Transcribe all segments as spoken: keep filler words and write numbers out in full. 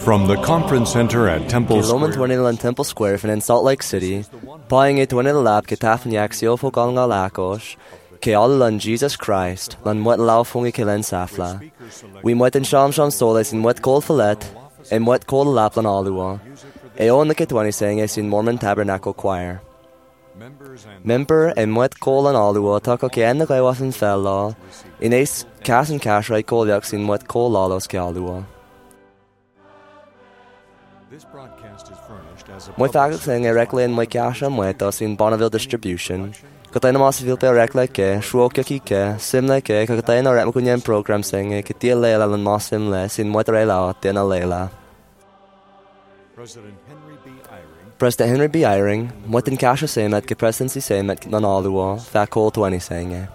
From the conference center at Temple Loman Square. Twinil and Temple Square in Salt Lake City, buying it Twinil lab Kitafan Yaxio for Gongal Akos, Kealan Jesus Christ, Lan Wet Lao Fungi Kilen Safla. We met in Sham Sham Solis in Wet Cold Fillet, and Wet Cold Laplan Alua. Eon the Kitwani sang is in Mormon Tabernacle Choir. Member and Wet Cold and Alua, Taco Kian the Gaiwas and Fella, in Ace Cass and Cash Rai Kolyax in Wet Cold Lalos Kialua. This broadcast is furnished as a Moi fagot sang erectly in my cash and Muetas in Bonneville Distribution. Kataina Masville pe erectly ke, Shwoka Kike, Simle ke, Kataina Retmakunyan program sing, Katia Lela and Mosim Les in Muetarela, Dena Lela. President Henry B. Eyring. President Henry B. Eyring, Muetin Kasha sang at Presidency sang at Nanalua, Fat Cole twenty sang.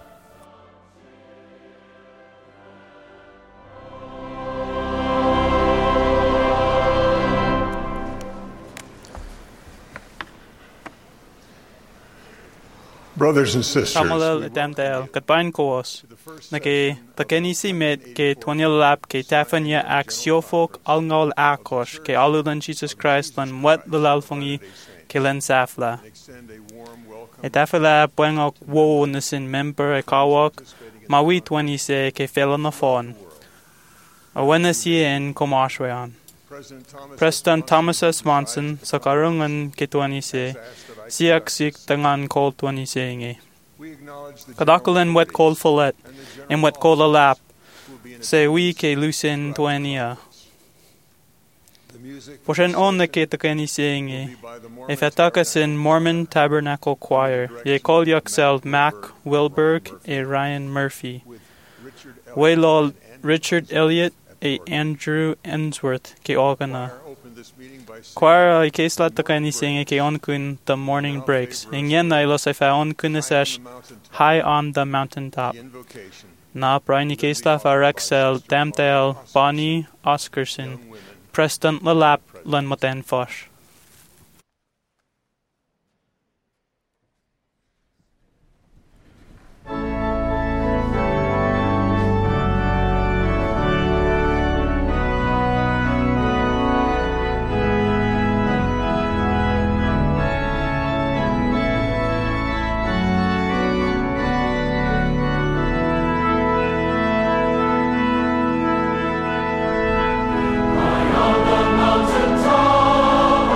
Brothers and sisters, Samuel Damdale, Katbain Kos, Nake, Takenisi met, Ke Twaniel Lap, Ke Tafania Axiofok, Alngol Akos, Ke Aludan Jesus Christ, Lan Wet the Lalfungi, Ke Len Safla. Etafela Buengok Wo Nisin member a Kawak, Mawi twenty se, Ke Felon of Fawn. A Wenesi in Komashwayan. President Thomas S. Monson, Sakarungan Ke twenty se. Siak sik tangan cold twenty saying. Kadakulan wet cold fillet, and wet cold a lap. Say we ke lucin twenty. Poshen on the ketakani saying. If atakas in Mormon Tabernacle Choir, ye call yourself Mac Wilberg, a Ryan Murphy. Waylol Richard Elliott, a Andrew Ensworth, ke organa. Choir ay kesla takani sing ke on kun the morning breaks. In yen na ilos ay fa on kun sesh high on the mountaintop. Na praini kesla fa Rexel, Damdale, Bonnie, Oscarson, Preston Lalap, Len Moten Fosh. On the mountain top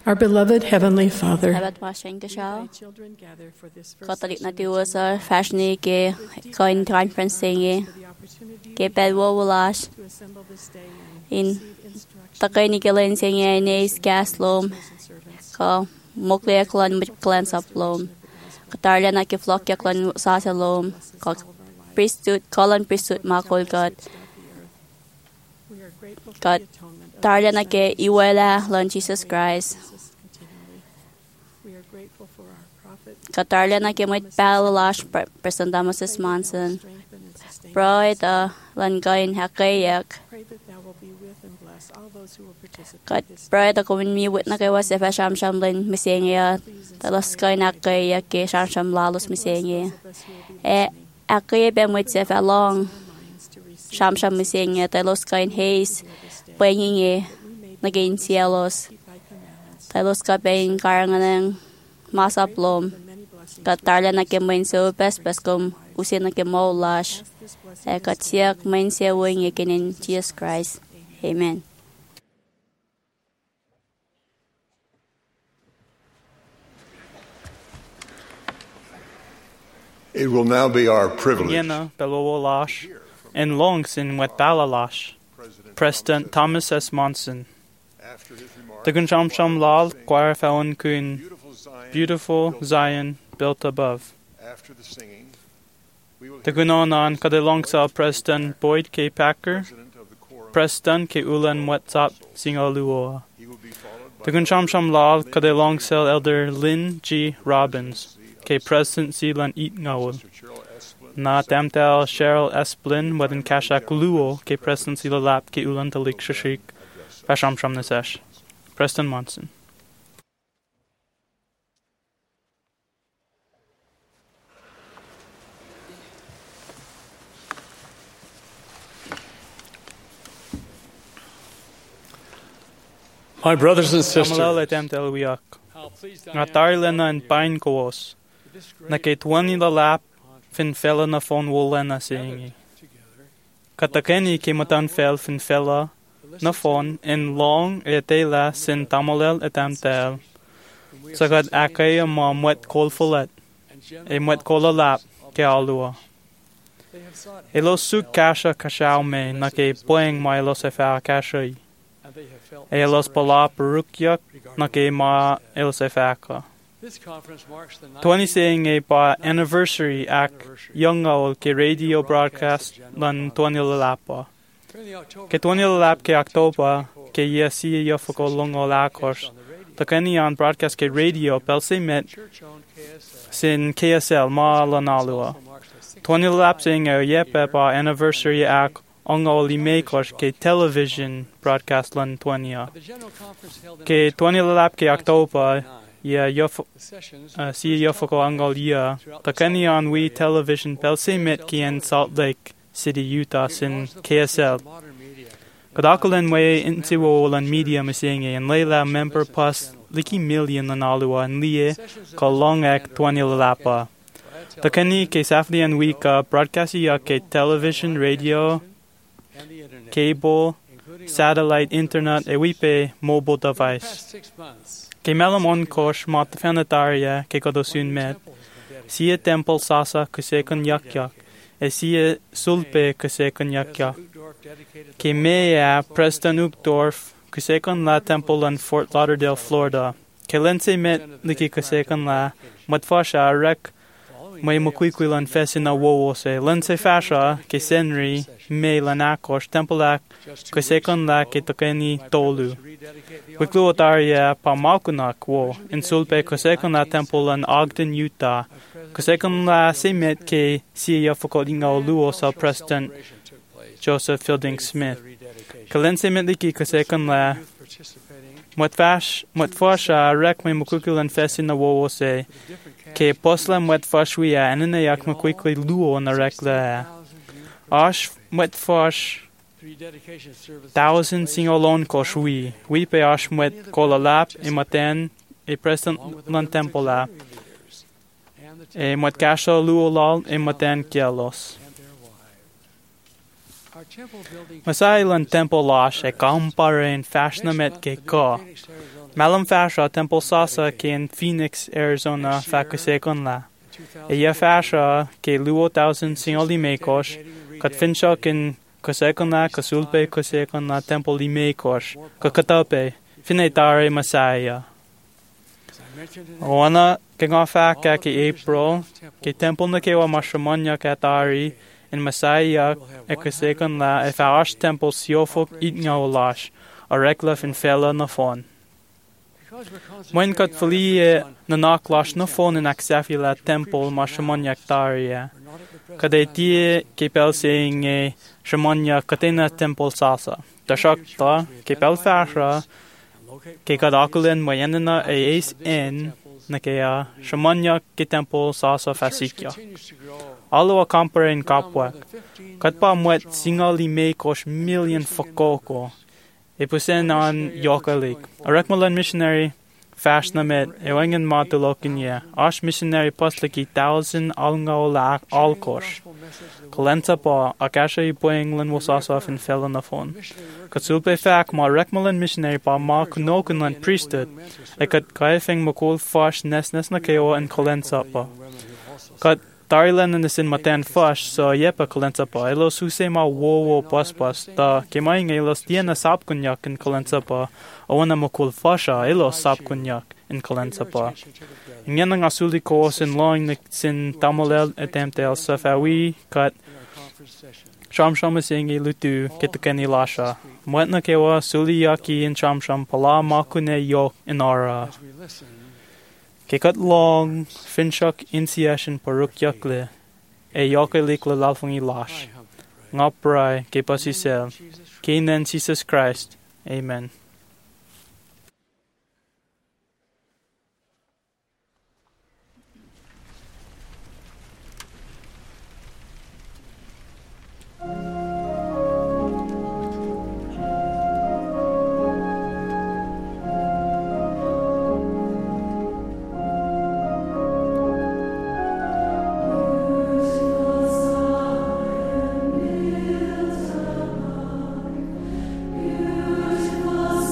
Our beloved Heavenly Father, Habit washing the show. Catholic na tu was a fashion ke coin conference saying ke bedwo walash in takay ni kelen saying is gas lom ka mokle klan clans up lom katarla na ke flock ke klan sa lom ka priesthood colon priesthood makol god god tarla na ke iwala lon Jesus Christ. Katarla na kimit palalash presentamos es manson. Bride uh langayin hakayak. Kat bride ako min mi wit na kay was efa sham sham lin misengya. Talos kay na kay ke sham sham lalos misengya. E akay ben wit efa long. Sham sham misengya talos kay haze. Pwingin naging cielos. Talos ka ben karangan masaplom. Katarla na kemoin so pes pes kum usin na kemo lash. E katsiak main siya wing yakinin Jesus Christ. Amen. It will now be our privilege Yena below lash and longs in wet balalash. President Thomas S. Monson. The Gunsham Sham Lal choir found kun beautiful Zion built above. after the singing. The Gunonan Kadalongsa President Boyd K. Packer, President K. Ulan Wetsap Singaluoa. The Gunsham Sham Lal Kadalongsel Elder Lynn G. Robbins, K. President Zealand Eat Ngawal. Na Damtel Cheryl Esplin Wadin Kashak Luo, K. President Zila Lap K. Ulan Talik Shashik, Pasham Sham Nasesh. Preston Monson. My brothers and sisters, Nga tarlena en pain koos. Na kay twani la lap fin fella na phone wola na singi. Katakeni kay matan fel fin fella na phone en long etela sin tamolel etamtel. Sagad akay ma mwet kol fulet. E mwet kola lap kay alua. Elo suk kasha kashaw me na kay poeng ma elo se fa kashay. Elos pala perukyak na kay ma elos efaka. Twenty saying a pa anniversary ak young owl ke radio broadcast lan twenty lalapa. Ke twenty lalap ke October ke yesi yofoko longo lakos. The kanian broadcast ke radio pelse met sin K S L ma lanalua. Twenty lalap saying a yepe pa anniversary ak Ongoli makers ke television broadcast lan twania. Ke twenty lalap ke October ya yof uh, si yofoko angol ya. Takanian we television pelse met ki in Salt Lake City, Utah sin K S L. Kadakulan way intiwo lan media masinge and layla member plus liki million lan alua and liye ka long ek twenty lalapa. Takani ke saflian week uh, broadcast ya ke television radio cable, satellite, internet, e wipe mobile device. Ke melamon kosh mat fanataria ke kodosun met. Sie temple sasa kusekon yak yak. E sie sulpe kusekon yak yak. Ke mea Preston Uchtdorf kusekon la temple in Fort Lauderdale, Florida. Ke lense met liki kusekon la matfasha rek may mukwikwilan fesi na wowo se lense fasha ke senri me lanakos tempelak kusekon la ke tokeni tolu. Wikluotaria pa malkunak wo in sulpe kusekon la temple in Ogden, Utah. Kusekon la semet ke siya fokodinga luo sa President Joseph Fielding Smith. Kalense met liki kusekon la Mwatfash mwatfasha rek may mukwikilan fesi na wowo se ke posla mwatfashwia ananayak makwikli luo na rek la. Ash mwetfash thousand singolon koshwi. We pe ash mwet kola lap e maten e present lan tempola. E mwet kasha luo lal e maten kielos. Masailan temple lash e kamparin fashionamet ke ka. Malam fasha temple sasa ke in Phoenix, Arizona fakusekon la. E ya fasha ke luo thousand sinoli mekosh, kat finchok in kusekon la kasulpe kusekon la temple li mekosh, kakatape, finetare Masaya. Oana ke nga faka ke April, ke temple na ke wa mashamanya katari, in Masaya e kusekon la e faash temple siofok it ngawlash, a reklaf in fella na fon. When kat fali na naklash na fon in aksafi la temple ma shamanyak taria. Kade tie ke pel saying e shamanya katena temple sasa. Dashakta ke pel fasha ke kadakulen mayanana e ace in na ke shamanya ke temple sasa fasikya. Alo a compare in kapwak. Katpa mwet singali me kosh million fakoko. E pusen an yokalik. A rekmalan missionary fashna met e wangan matulokinya. Ash missionary posliki thousand alngao lak alkosh. Kolenta pa akasha i po England was also in felanafon. Katsulpe fak ma rekmalan missionary pa ma kunokunlan priesthood. E kat kaifeng makul fash nes nes na keo in kolenta pa. Kat Darlan in the sin matan fash so yepa kolenta pa elo suse ma wo wo pas pas ta kemaing elos diana sap kunyak in kolenta pa awana makul fasha elo sap kunyak in kolenta pa ingyan ang asuli ko sin long na sin tamolel attempt el safawi kat sham sham sing lutu kitakani lasha mwet na kewa suli yaki in sham sham pala makune yok in ara Kekat long, finchak insiashin paruk yakle, e yakalik le lalfungi lash. Ngaprai, ke pasisel, ke nen Jesus Christ. Amen. Was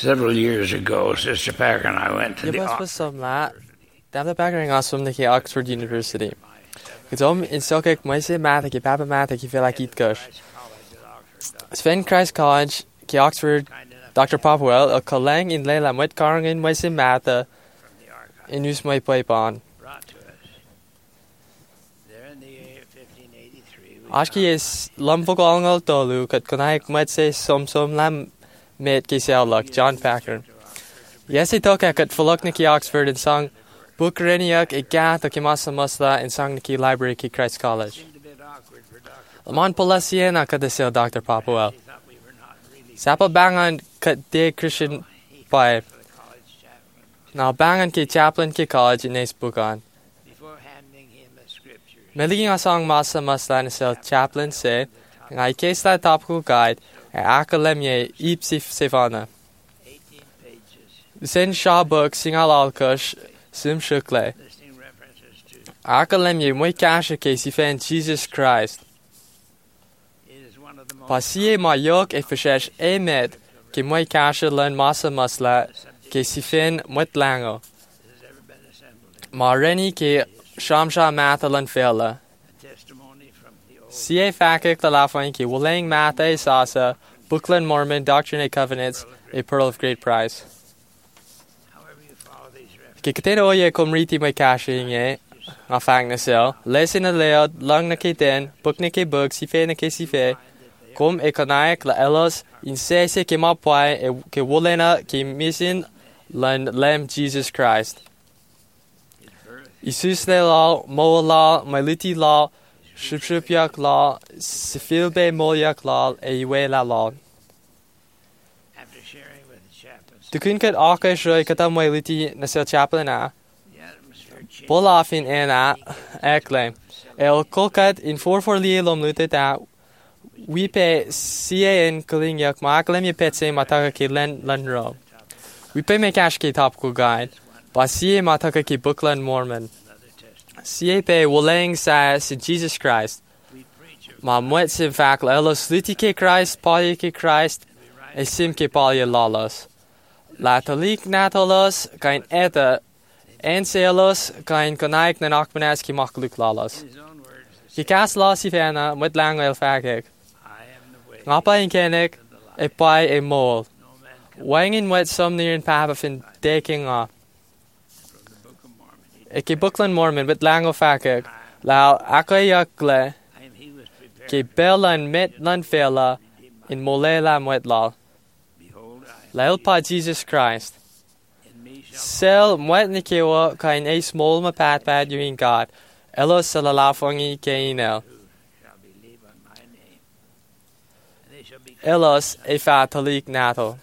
Several years ago, Sister Packer and I went to the Yabas was some la. Dabla Packer ang asum na ki Oxford University. Gdom in sokek moise math ki papa math ki feel like eat gush. Sven Christ College ki Oxford Doctor Popwell a kalang in Leila met karang in moise math in us my pipe on. Ashki is lumvogalngal tolu kat konaik met say som som lam met ki luck John Packer. Yes, I took at Fulokniki Oxford and song Bukreniak a gat ki masa musla and song Niki Library ki Christ College. Lamon Polasien kat the Doctor Popwell. Sapa bangan kat de Christian by. Now bangan ki chaplain ki college in Ace Bukan. Meliging a song masa musla and sell chaplain say, and I case that topical guide, and akalemye ipsi sevana. The same Shaw book sing al alkush, sim shukle. Akalemye muy kasha case fan Jesus Christ. Pasie ma yok e fishesh emed, ke muy kasha learn masa musla, ke sifin mut lango. Ma reni ke Shamsha Mathalan Fela. C A Fakik the Lafang ki Willing Matha Sasa, Bookland Mormon, Doctrine and Covenants, a Pearl of Great Price. Kikatena oye kumriti may cashing eh, a fang na sel, lesson a layout, long na kiten, book na ke book, si fe na ke si fe, kum e kanaik la elos, in se se ke mapwai, e ke wulena ke misin, lan lem Jesus Christ. Isus le law, mo law, maliti law, shupshupyak law, sifilbe molyak law, e iwe la law. Du kun kat aka shroi kata maliti na sil chaplain a. Bolafin ena, ekle. El kolkat in four four lielom lutet a. Wipe siye in kalingyak ma aklem ye petse mataka ki len lenro. Wipe me cash ki topical guide. Ba siye mataka ki bookland Mormon. Siye pe wolang sa si Jesus Christ. Ma mwet sim fak elos luti ke Christ, pali ke Christ, e sim ke pali lalos. La talik natolos kain eta en selos kain konaik na nakmanas ki makluk lalos. Ki kas lasi fena mwet lang el fakik. Ngapa in kenek e pai e mol. Wangin mwet som near in papa fin deking off. Eke Bookland Mormon with lango fakik, lao akoyakle, ke belan met lan fela, in molela mwet lal. Lail pa Jesus Christ. Sel mwet nikewa kain a small ma pat pat yuin God, elos salalafongi keinel. Elos e fatalik nato.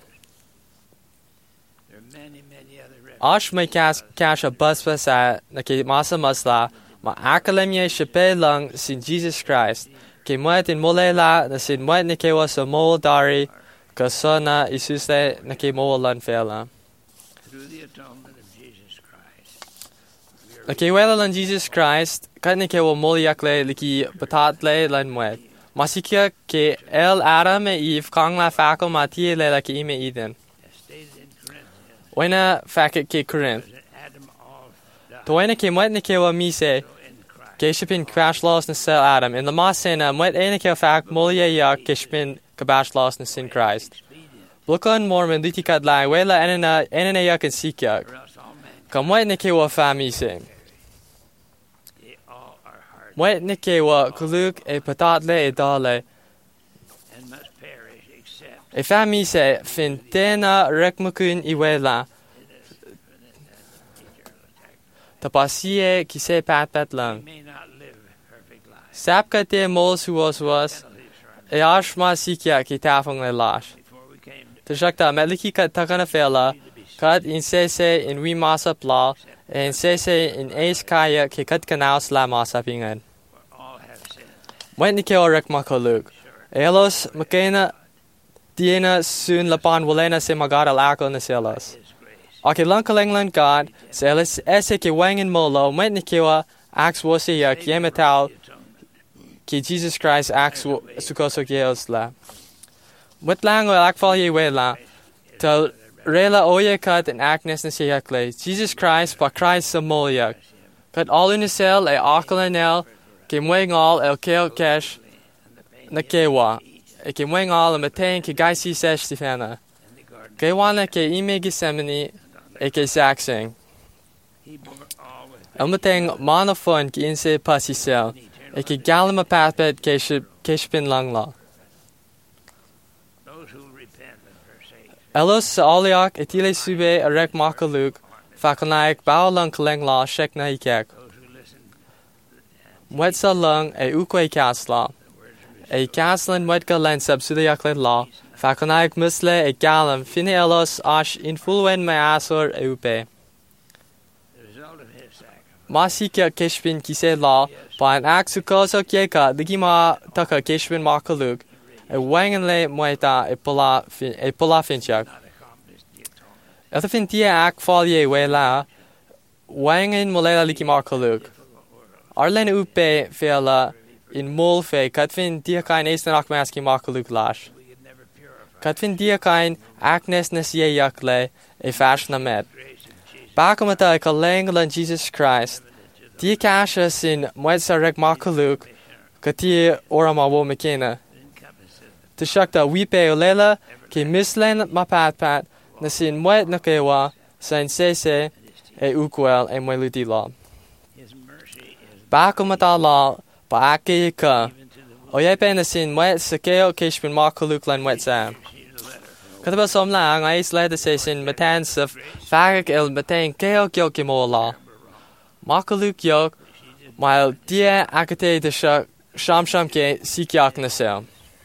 Ash may cash cash a bus sa na ke masa masla ma akalemye shepe lang sin Jesus Christ ke mwet in molela na sin mwet ni ke was a mol dari ka sona isuse na ke mol lan fela. Na ke wela lan Jesus Christ ka ni ke wa mol yakle liki patatle lan mwet. Masikia ke el Adam e Eve kang la fako matie le la ke ime Eden. Wena fakit ke Corinth. To wena ke mwet ne ke wa mise, ke shipin crash loss na sel Adam, in the masena mwet ene ke fak molye ya ke shipin kabash loss na sin Christ. Blukon Mormon liti kad lai wela enena enena ya kan sikyak. Ka mwet ne ke wa fa mise. Mwet ne ke wa kuluk e patatle e dale. E fami se fin tena rekmukun iwela. Tapasie ki se pat pat lang. Sapka te mols huos was. E ashma sikya ki tafong le lash. Tashakta meliki kat takana fela. Kat in sese in wi masa pla. E in sese in ace kaya ki kat kanaus la masa pingan. Mwet ni keo rekmakoluk. Elos makena Diena soon lapan walena se magara lako na selos. Ake lankalenglan God, selis ese ke wangin molo, met ni kiwa, ax wose ya kiemetal, ki Jesus Christ ax sukoso kios la. Met lango akfal ye we la, tel Rela oye kat in acnes na siya clay. Jesus Christ pa Christ sa molyak. Kat all in sel e akala nel ke mweng all el keo kesh na kewa. E ke mweng all e meteen ke gaisi sesh stifana. Ke wana ke ime gisemini e ke saxing. El meteen mana fun ke inse pasi sel. E ke galima patpet ke shpin lang la. Elos sa oliak etile sube a rek makaluk, fakanaik bao lang kaleng la shek na ikek. Mwet sa lang e ukwe kasla. E kaslan mwet ka len sab sudayak len la, fakanaik musle e galam fine elos ash influen me asor e upe. Masika keshpin kise la, pa an ak sukoso kieka digima taka keshpin makaluk. E wangen le moita e pola fin e pola finchak. Ata fin tia ak falye we la wangen molela liki markaluk. Arlen upe fela in mol fe kat fin tia kain esten ak maski markaluk lash. Kat fin tia kain aknes nesye yakle e fashna met. Bakamata e kalenglan Jesus Christ. Tia kasha sin moitsa rek markaluk katia orama wo mekena. Te shakta wipe olela ke mislen mapatpat na sin mwet na kewa sa sese e ukwel e mweluti la. Bako mata la pa ake ka oyepe na sin mwet sa keo keshpin makaluk lan mwet sa. Kataba som lang ay isleda se sin matan sa fagak el matan keo kyo kimo la. Makaluk yok mail dia akate de sham sham ke sikyak na sel.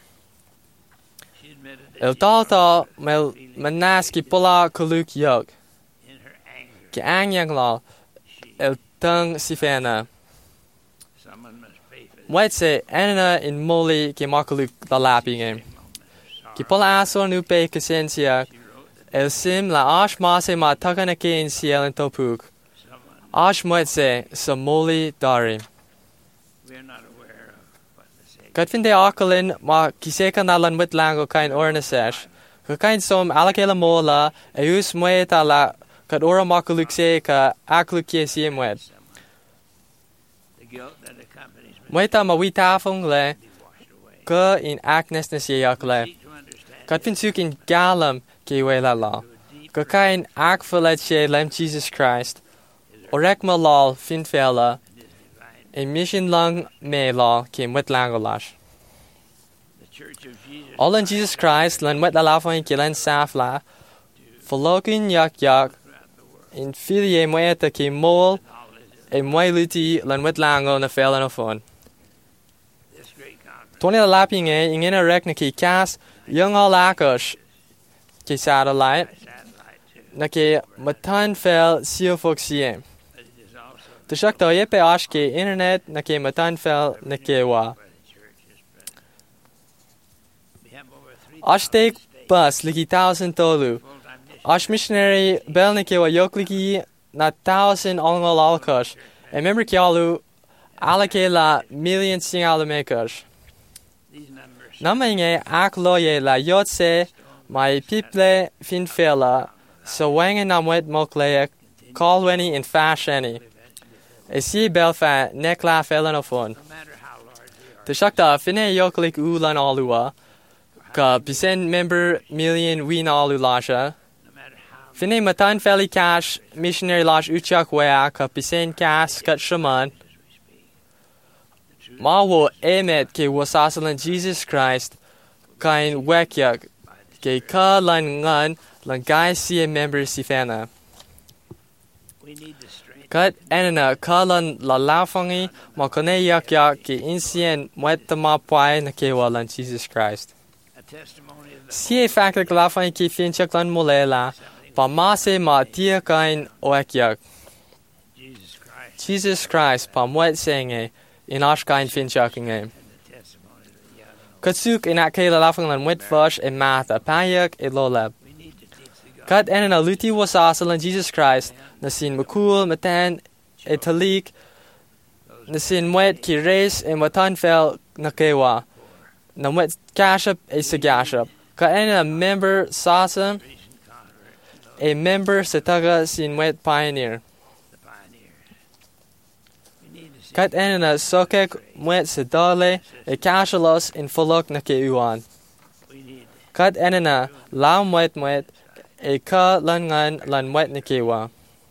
El tata mel manaski pola kuluk yok. Ke anyang la el tung sifena. Mwet se enena in moli ke makuluk la lapping em. Ke pola aso nu pe kesensia el sim la ash mase ma takana ke in siel en topuk. Ash mwet se sa moli dari. Kat fin de akalin ma kiseka nalan wit lango kain orna sesh. Ka kain som alakela mola e us mweta la kat ora makuluk se ka akluk ye si mwet. Mweta ma witafong le ka in aknes na siya yakle. Kat fin suk in galam ke wela la. Ka kain akfalet she lem Jesus Christ. Orek ma lal fin fela. E mission lang me la ke mwet langolash. All in Jesus Christ lan mwet lalafon ke len safla. Folokin yak yak. In filie mweta ke mol. E mweluti lan mwet lango na fela na fon. Tony la laping e ingena rek na ke kas young all akosh. Ke satellite. Na ke matan fel siofoksie. Te shakta yepe ash ke internet na ke matan fel na ke wa. Ash take bus liki thousand tolu. Ash missionary bel na ke wa yok liki na thousand ongol alkosh. E member ke alu ala ke la million sing ala mekosh. Namange ak loye la yotse mai piple fin fela so wange namwet mokleek kalweni in fasheni. E si belfa nekla felanofon. Te shakta fine yoklik ulan alua. Ka pisen member million win alu lasha. Fine matan feli cash missionary lash uchak wea ka pisen kas kat shaman. Ma wo emet ke wasasalan Jesus Christ kain wekyak ke ka lan ngan lan gai si member sifena. Kat enena kalan la lafangi ma kone yak yak ke insien mweta ma pwai na kewa lan Jesus Christ. Si e fakta lafangi ke finchak lan molela pa ma se ma tia kain oek yak. Jesus Christ pa mwet senge in ash kain finchaking e. Katsuk in ak kela lafang lan mwet vash e mata payak e lolab. Kat enena luti wasasa lan Jesus Christ na sin makul matan e talik na sin mwet ki res e matan fel na kewa na mwet kashap e sagashap ka enena member sasa a member sa taga Sinwet Pioneer. Kat enana sokek mwet sa dole e kashalos in fulok na keuan. Kat enana lao mwet mwet e ka langan lan mwet na kewa.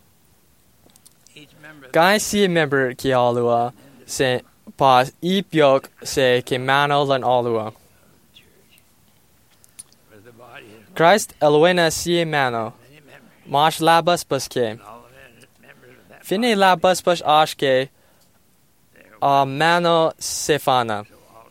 Guy si member ki alua se pas ipyok se ke mano lan alua. Christ elwena si mano. Mash labas paske. Fine labas pas ashke. A mano sefana.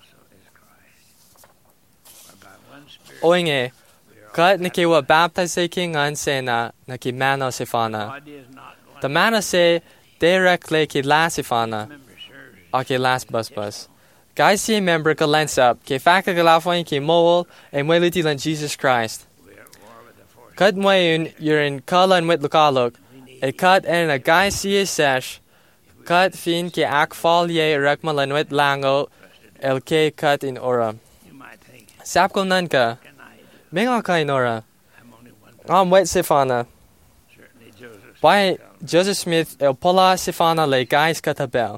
Oinge, kat niki wa baptize king an sena naki mano sefana. The mano se directly ki la sefana. A ki las bus bus. Guys si member ka lens up ki faka galafon ki mowol e mweliti lan Jesus Christ. Kat mwayun yurin kalan wit lukalok. E kat en a guys si sesh. Kat fin ki akfal ye rekma lanwet lango el ke kat in ora. Sapko nanka. Menga ka in ora. Am wet sifana. By Joseph Smith el pola sifana le guys katabel.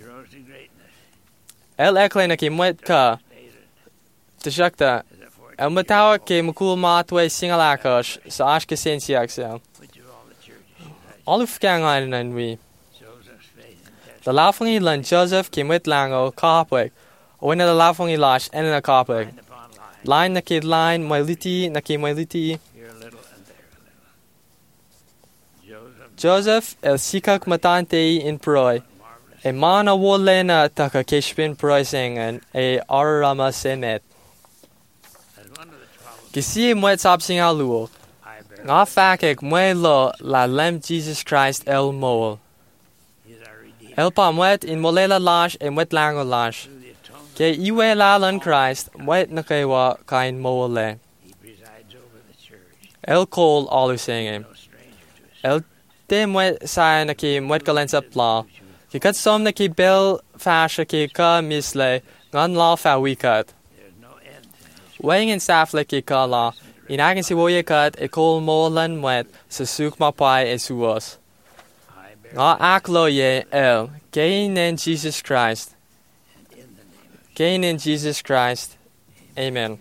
El ekle na ki mwet ka. Tishakta. El matawa ke mukul matwe singalakosh sa ashke sensiaksel. Aluf kangan nanwi. The lafungi lan Joseph ki mwit lango kapwek. O ina the lafungi lash en na kapwek. Line na ki line mailiti na ki mailiti. Joseph el sikak matante in proi. E mana wolena taka keshpin proi sengen e arama semet. Kisi mwet sap singa luo. Nga fakek mwe lo la lem Jesus Christ el moel. El pa mwet in molela lash e mwet lango lash. Ke iwe la lan Christ mwet na kewa kain moele. El kol alu singem. El te mwet sa na ki mwet kalensa pla. Ki kat som na ki bel fasha ki ka misle ngan la fa wikat. Weighing in safle ki ka la. In agin si woye kat e kol moelan mwet sa suk mapai e suos. Nga aklo ye el, gain in Jesus Christ. Gain in Jesus Christ. Amen.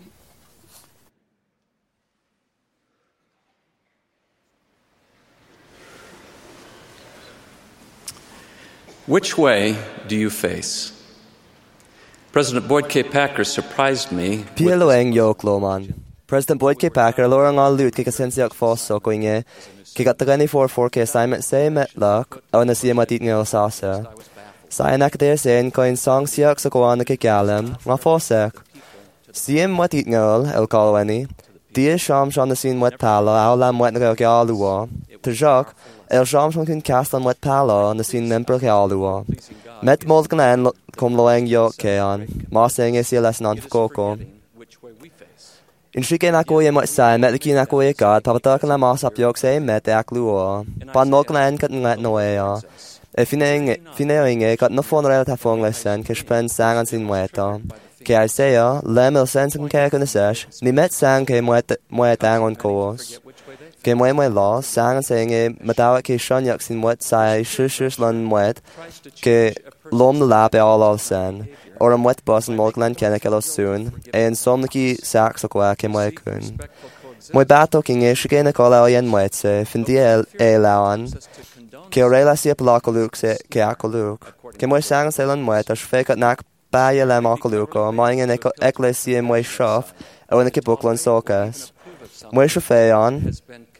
Which way do you face? President Boyd K. Packer surprised me. Pialoeng Yokloman. President Boyd K. Packer lorang all loot kikasensiak fosso koinge. Kigatagani for four K assignment say met luck, o na siya matit ng sasa. Sa anak de sen koin song siyak sa kuwan na kikalem, nga fosek. Siya matit ng el kalwani, diya sham sham na sin wet pala, aw lam wet na kakialuwa. Tajak, el sham sham kin cast on wet pala na sin memper kialuwa. Met mold kanan kum loeng yok kayan, maseng e siya lesan on fukoko. In shike na ko ye mo sa met ki na ko ye God papatak na masap yok say met ak luo pan mo klan kat ngat no ya e fineng fineng e kat no phone rel ta phone lesson ke spen sang an sin weta ke I say ya lemel sense kan ke kan sesh ni met sang ke mo mo tang on course ke mo mo lo sang saying e matawa ke shon yak sin what sai shush lan mwet ke lom the lap all all sen or am wet bus and Morgland Kennekelo soon, and somniki sax o qua ke moe kun. Moe bato king e shige na kola o yen moetse, findi e lawan, ke orela si apolokoluk se ke akoluk. Ke moe sang selan moet, as fekat nak baye lem akoluko, moing en eklesi e moe shof, o en ke buklon sokas. Moe shofeon,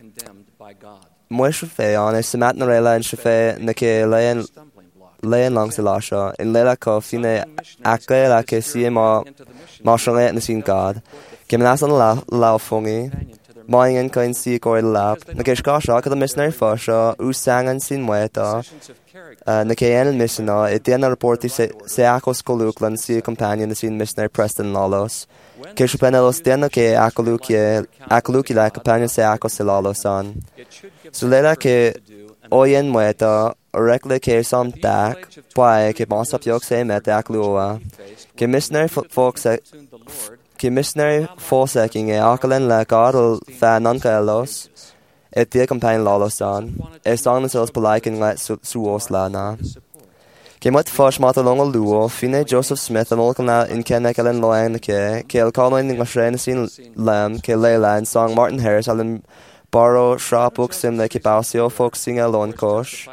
moe shofeon, e semat na rela en shofe na ke leyen leien langs de lasha in lela ko fine akke la ke si ma ma shonge na sin God ke mnas an la la fongi moing en kain si ko lap na ke ska sha ka the missionary fa sha u sang an sin weta na ke en missioner it den reporti se se akos koluklan si companion na sin missionary Preston Lalos ke chupenelos den ke akoluki akoluki la companion se akos lalos an so lela ke oyen weta Orekle ke som dak, pae ke bonsap yok se met dak lua. Ke missionary folk se ke missionary forsaking e akalen la gadol fa non kalos. e tia campaign lalosan, e song sos palaikin let suos la na. Ke mat fash mat along a luo, fine Joseph Smith am olkan na in Kenneck Ellen Loan ke, ke el colin in Gashren sin lem, ke Leila and song Martin Harris allen borrow shrap book sim le ke bausio folk sing alone kosh.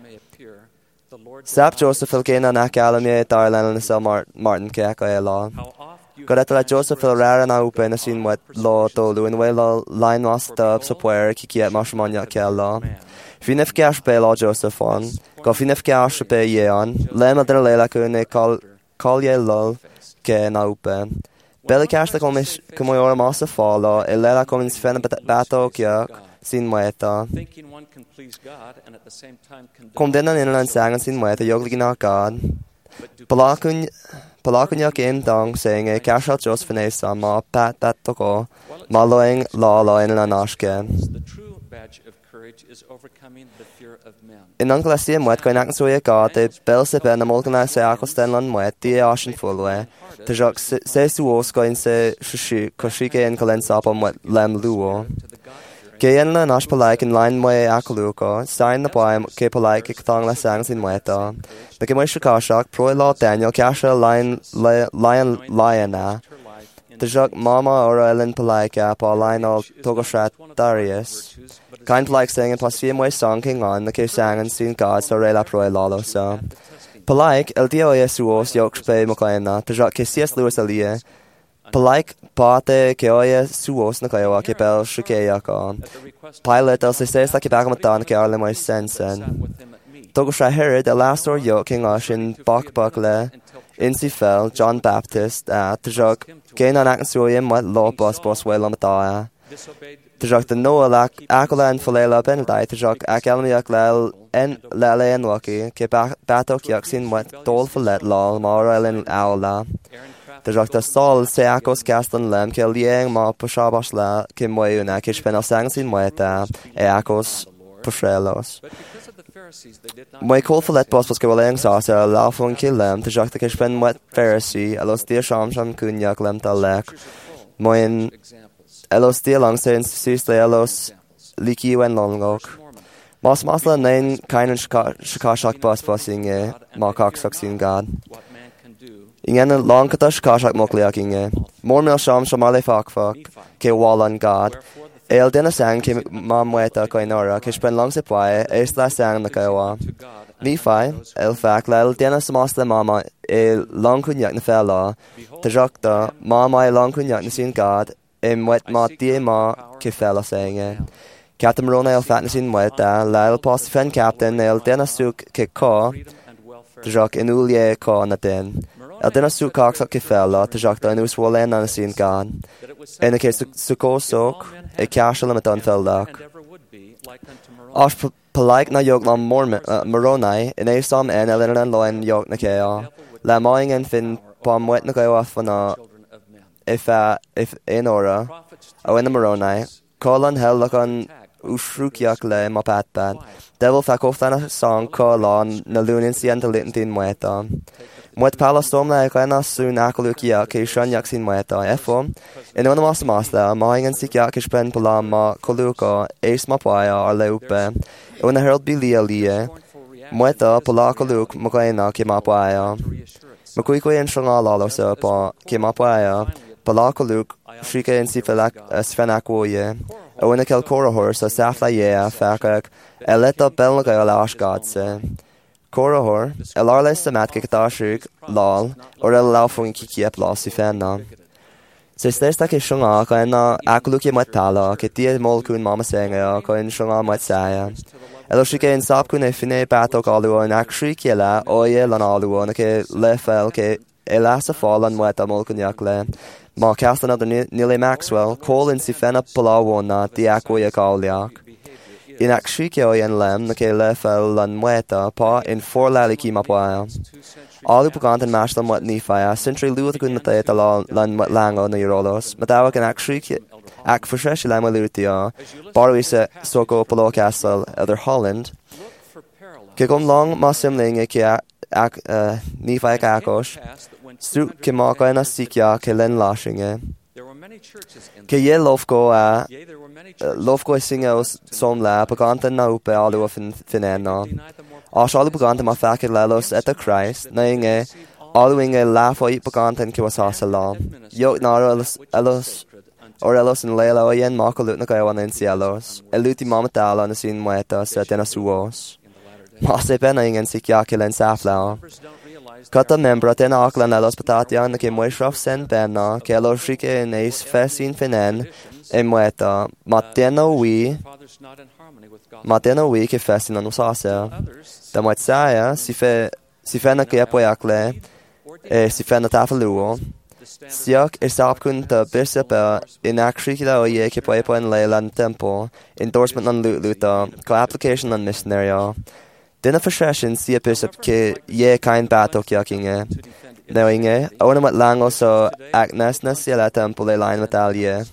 Sap Joseph il gena na calame darlan and sel Martin ke aka law. Godat la Joseph il rara na upe na sin wat law tolu in way la line was dub supware ki kiet marshmania ke law. Finef gash be law Joseph on, go finef gash be ye on, lema der lela kune call call ye lol ke na upe. Bella gash la komish kumoyor masa fala, e lela komins fen bato kya sin mueta. Kom den an inland sangan sin mueta yogli na God. Palakun Palakun yak in dong saying e gash out Joseph nesa ma pat bat toko, ma loing la la in an ashke. In Anglasia muet goin akan soya God e bel se ben am olgana se akos den lan muet di ashin fulwe. Te jok se suos goin se shushi koshike in kalen sapa muet lem luo. Gein na nash palaik in line mue akaluko, sign the poem ke palaik ik thong la sangs in mueta. Beke mue shikashak pro law Daniel kasha line lion liona. Te jok mama or ellen palaik ap or line of togoshat Darius. Kind like saying in pasfia mue song king on the ke sang and seen God so rela pro lalo so. Palaik el dio yesuos yok spe mokaina, te jok ke C S Lewis alie. Palaik pate ke oye suos na kayo ke bel shikeya ka. Pilot el se says like back matan ke arle my sensen. Togosha Herod the last or yok king ashin bak bakle insi fell John Baptist at te jok gain an akan soye mat law boss boss well on the Te jok de Noah lak akola en falela benedai te jok akalmiak lel en lele en waki ke batok yak sin wat dol falet lal mara elen aula. Te jok de Saul se akos kastan lem ke lieng ma pashabas la ke moyuna ke spen al sang sin moeta e akos pashelos. Moi kol falet boss was ke waleng sa se lafon ke lem te jok de ke spen wat Pharisee alos dia sham sham kunyak lem talek. Moin Elos dia lang sen siste elos liki wen longok. Mas masla nein keinen shikashak bus busing e makak saksin God. Ingen long kata shikashak mokliak inge. Mormel sham shamale fakfak ke walan God. El dena sang ke mamweta koinora ke spen lang se pae es la sang na kawa. Nephi el fak lel dena samasla mama e long kunyak na fella. Tajakta mama e long kunyak na sin God. In wet ma die ma ke fella saying Captain Rona el fatness in wet da la el post fen captain el dena suk ke ko Tajak in ulie ko na den el dena suk cox ke fella Tajak da nus wolen an sin gan in the case suko sok e casual limit on feldak Ash palaik na yok la Moroni in a som en el en loin yok na ke la moing en fin pom wet na go off na If uh, if in ora, o in the Moroni, colon hell look on ushrukiak le ma pat bad. Devil fak off than a song colon na lunin si anta litin mueta. Muet palastom la ekana soon akalukia ke shanyak sin mueta. Efo, in one mas master, maing and sikyak is pen palama koluka, ace ma paya or leupe. When the herald be lia lia, mueta palakaluk mokaina ke ma paya. Makuiko en shanga lalo sa pa ke ma paya. Palakaluk, Shrika and Sifalak, Svenakoye, Owen Kel Korahor, so Safla Yea, Fakak, Eleta Belnaga Alash Godse. Korahor, Elarle Samat Kitashik, Lal, or El Laufung Kikiep Lossifena. Sistesta ke shunga, Kaina, Akuluki Matala, Ketia Molkun Mama Senga, Kain Shunga Matsaya. Eloshike in Sapkun e Fine Batok Aluo and Akshri Kiela, Oye Lanaluo, and ke Lefel ke Elasa Fall and Weta Molkun Yakle. Ma castan of the Nile Maxwell, Cole in Sifena Palawona, the Aquia Kauliak. In Akshikio and Lem, the Kelefel and Mueta, Pa in four Laliki Mapaya. All who began to mash them what Nephia, Century Luth Gunata Lan Lango Neurolos, Matawak and Akshik, Ak for Shesh Lamalutia, Barwisa Soko Palo Castle, Other Holland. Kigum long Masimling Ak Nephia Kakosh. Stu ke maka na sikya ke len lashinge. Ke ye lofgo a lofgo singa som la paganta na upe alu fin finena. As alu paganta ma fakir lelos et a Christ na inge alu inge lafo i paganta ki wasa salam. Yo nara elos elos or elos in lela o yen mako lut na kayo an cielos. Eluti mamatala na sin mueta sa tena suos. Mase pena ingen sikya kilen safla. Kata membra tena aklan elos patatian na ke moishraf sen pena ke elos rike in eis fesin finen e mueta matena wi matena wi ke fesin an usasa. Da moet saya si fe si fe na ke apoyakle e si fe na tafaluo. Siak is sapkun ta bishop in akrikida o ye ke poepo in leilan tempo endorsement on lut luta ko application on missionario. Dina forsession si a bishop ke ye kain bato kyakinge. No inge, ona mat lango so agnes na sila tempo le line metalie.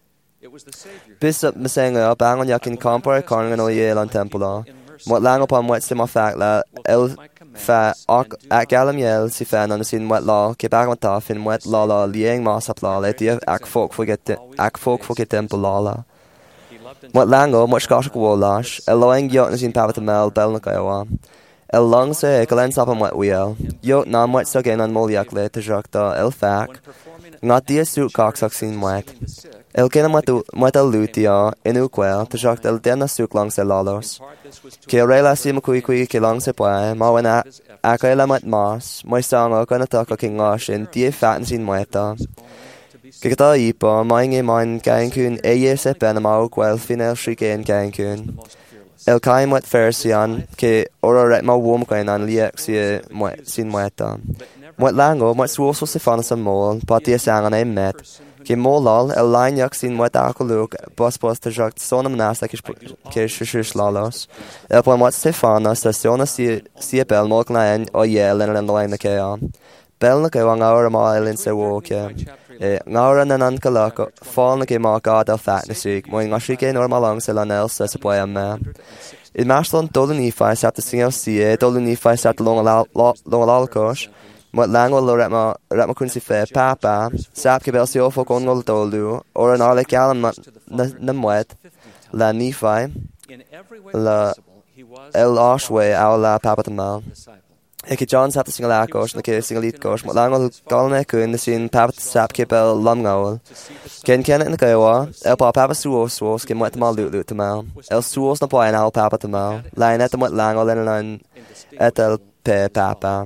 Bishop misenga bangon yakin compare corngan o ye lan tempo la. Mot lango pa mwet sima fakla el fa ak galam yel si fan on sin mwet law ke bagon ta fin mwet la la lieng masap la le dia ak folk forget ak folk forget tempo la la. Mot lango mot skashak wolash el loing yot na sin pavat mel bel na kayawa. El long se ekalen sapa mwet wiel. Yot na mwet so gen on molyak le te jakta el fak. Ngat dia suit kaksak sin mwet. El kena mwet el lutia inu kwel te jakta el dena suk lang se lalos. Ke rela si makui kui ke lang se pwae ma wana aka ela mwet mas moi sanga kana taka king ngash in die faten sin mweta. Ke kata ipa mainge main gankun e ye se benama o kwel finel shrike in gankun. El kai mwet fersian ke ora ret ma wom kain an liek si mwet sin mweta. Mwet lango mwet suoso se fana sa mol pa dia sangan e met. Ke molal el line yak sin mwet akoluk bos bos te jakt sonam nasa ke shishish lalos. El po mwet Stefana stasiona si si bel mok na en o ye len en loin na ke an. Bel na ke wang aura ma elin se wo ke. E ngara na nan kalako fall na ke ma god el fat na sig mo nga shike normal lang se lan el se se po am. In Marston dolen ifai sat the single sie dolen ifai sat long long alkosh. Mwet lango lo ret ma ret ma kun si fe papa sap ke bel si ofo kon ngol tolu or an ale galam na na mwet la nifai la el ashwe au la papa tamal. Eke John sap the single akosh na ke single lit kosh mwet lango galne kun na sin papa sap ke bel lam ngol. Ken ken in the kawa el pa papa suos suos ke mwet mal lut lut tamal. El suos na pa en al papa tamal. La net mwet lango len et el pe papa.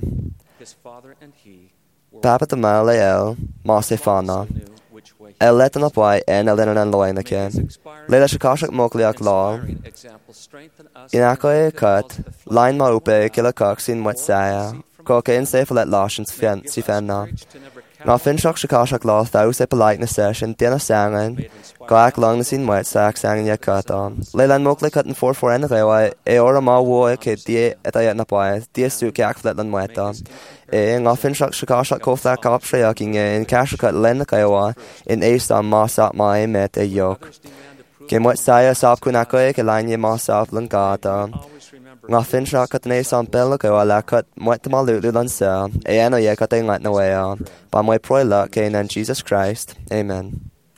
Papa tamal le el ma se fana. El letan up wai en el len an loin na ken. Leila shakashak mokliak law. In ako e cut line ma upe kila kak sin mwet saya. Ko ke in safe let lashin si fenna. Na fin shak shakashak law thou se politeness session dina sangan. Go ak long na sin mwet sak sangan ya cut on. Leila mokli cut in four four en rewa e ora ma wo ke die et ayat na pai. Die su ke ak let lan mwet on. E nga fin shak shakashak kofla kap shreyaking in kashakat len na kayawa in eistan ma sap ma e met e yok. Ke mwet saya sap kun ako e ke lanye ma sap lan gata. Nga fin shak kat ne san bel na kayawa la kat mwet ma lulu lan sa. E ano ye kat e ngat na wea. Ba mwet proy la ke in Jesus Christ. Amen.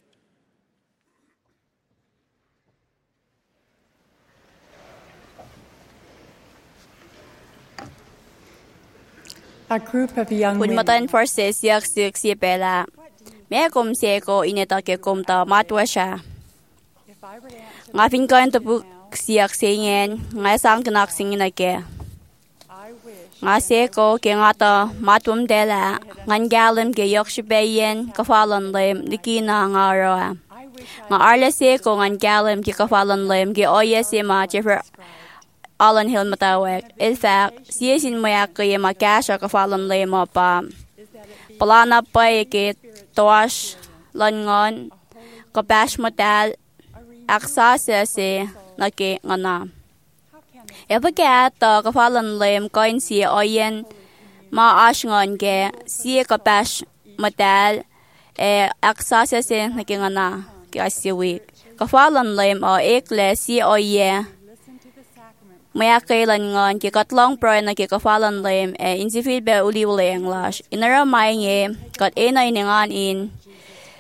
A group of young Kun women matan forces yak sik si pela. Me kum se ko ineta ke kum ta matwa sha. Nga fin kan to buk siak singen nga sang knak singin na ke. Nga se ko ke nga ta matum dela ngan galim ke yok shibayen ka falon lem dikina nga ro. Nga arle se ko ngan galim ke ka falon lem ke oye se ma jefer Alan Hill matawek. In fact, siyasin mo yak kaya makasya ka falon lay mo pa. Palana pa ikit, toash, langon, kapash matal, aksasya si naki ngana. Epa kaya to ka falon lay mo koin siya oyen maash ngon ke siya kapash matal, e aksasya si naki ngana, kaya siya wik. Ka falon lay mo ikle siya oye, Maya kailan ngon ki katlong pro na ki kafalan lem e insifid be uli uli ang lash. Inara may nge kat ena iningan in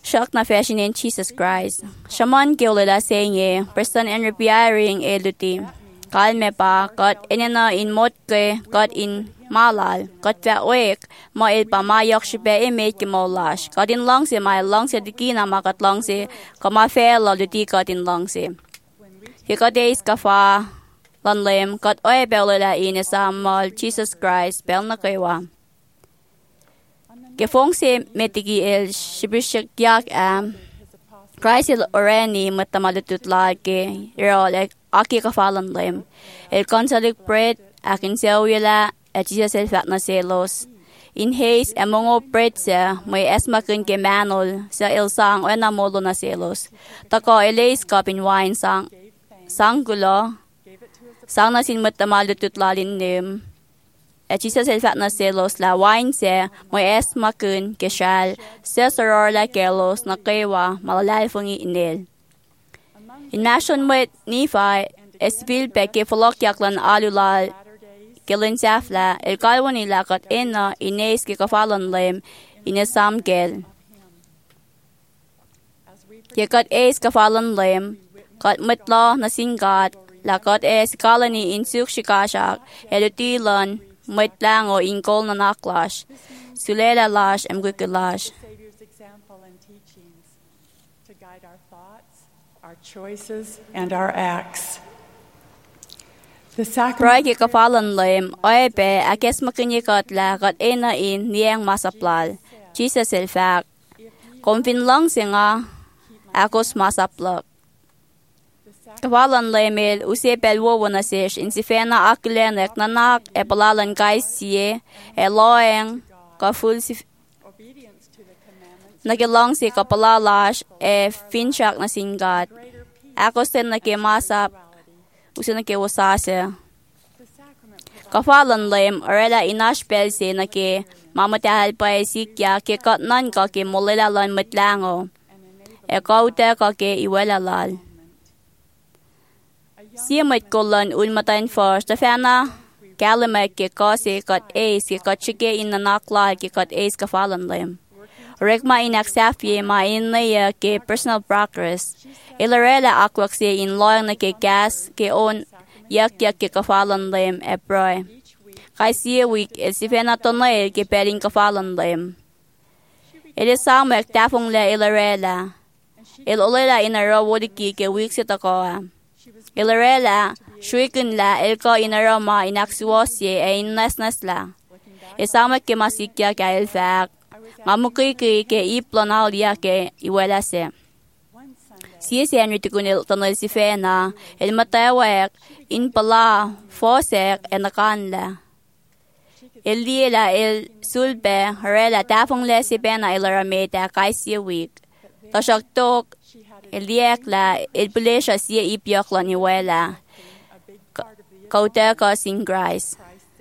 Shock na fashion in Jesus Christ. Shaman giolida saying ye, person and repairing e luti. Kalme pa, got inena in motke, got in malal, got that wake, mo il pa mayok shibe e make mo lash. Got in long se my long se dikina makat long se, kama fair lo luti got in long se. He got days kafa, lan lem, got oe belida in isam Jesus Christ, bel na kaywa. Gefong se metigi el shibishak yak am Christ il oreni matamalutut lage iro like aki kafalan lem el consalik bread akin sewila at Jesus el fat na selos in haze amongo bread sa may esmakun ke manol sa il sang o na molo na selos tako elis kapin wine sang sanggulo sang na sin matamalutut lalin nem at Jesus el fat na selos la wine se mo es makun keshal se soror la kelos na kewa malalal fungi inel. In nation with Nephi esbil pe ke folok yaklan alulal kelin safla el kalwan nila kat ena ines ke kafalan lem inesam gel. Ye kat es kafalan lem kat mitla na singat la kat es kalani insuk shikashak elutilan Moit lang o ingkol na naklash. Sulela lash em gukulash. Savior's example and teachings to guide our thoughts, our choices, and our acts. The sacrament. Pray ki kafalan lem oebe akes makinyikot la kat ena in niyang masaplal. Jesus el fak. Konfin lang singa akos masaplak. Kafalan lemel usepel wowo na sish in si fena akilenek nanak e palalan kay siye e loeng kaful si nagilang si kapalalash e finchak na singat akos ten nakimasap usa nakiwasase kafalan lem orela inashpel si naki mamatahal pa e sikya ke katnan ka ke mulelalan matlango e kaute ka ke iwelalal Siya mat kolan ulmatan first, the fana kalamak ke kasi kat ace ke kat chike in nanakla ke kat ace kafalan lem. Rekma inaksafye ma in naya ke personal progress. Ilarela akwak siya in loyang na ke gas ke on yak yak ke kafalan lem eproy. Kay siya week el si fana tonay ke peling kafalan lem. It is samak tafong la ilarela. Il olela inara wodiki ke week si takoa. Ilarela, shuikun la, ilko inarama inaksuosye e inasnas la. Isama ke masikya ka ilfak, mamukiki ke iplonal ya ke iwelase. Siya siya nritikunil tanol si fena, ilmatawek, inpala, fosek, enakanla. Ilila il sulbe, harela, tafong le si pena ilarameta kay siya week. Toshaktok, Iliak la, ilpule siya siya ipiyok la niwela. Kaute ka sing Christ.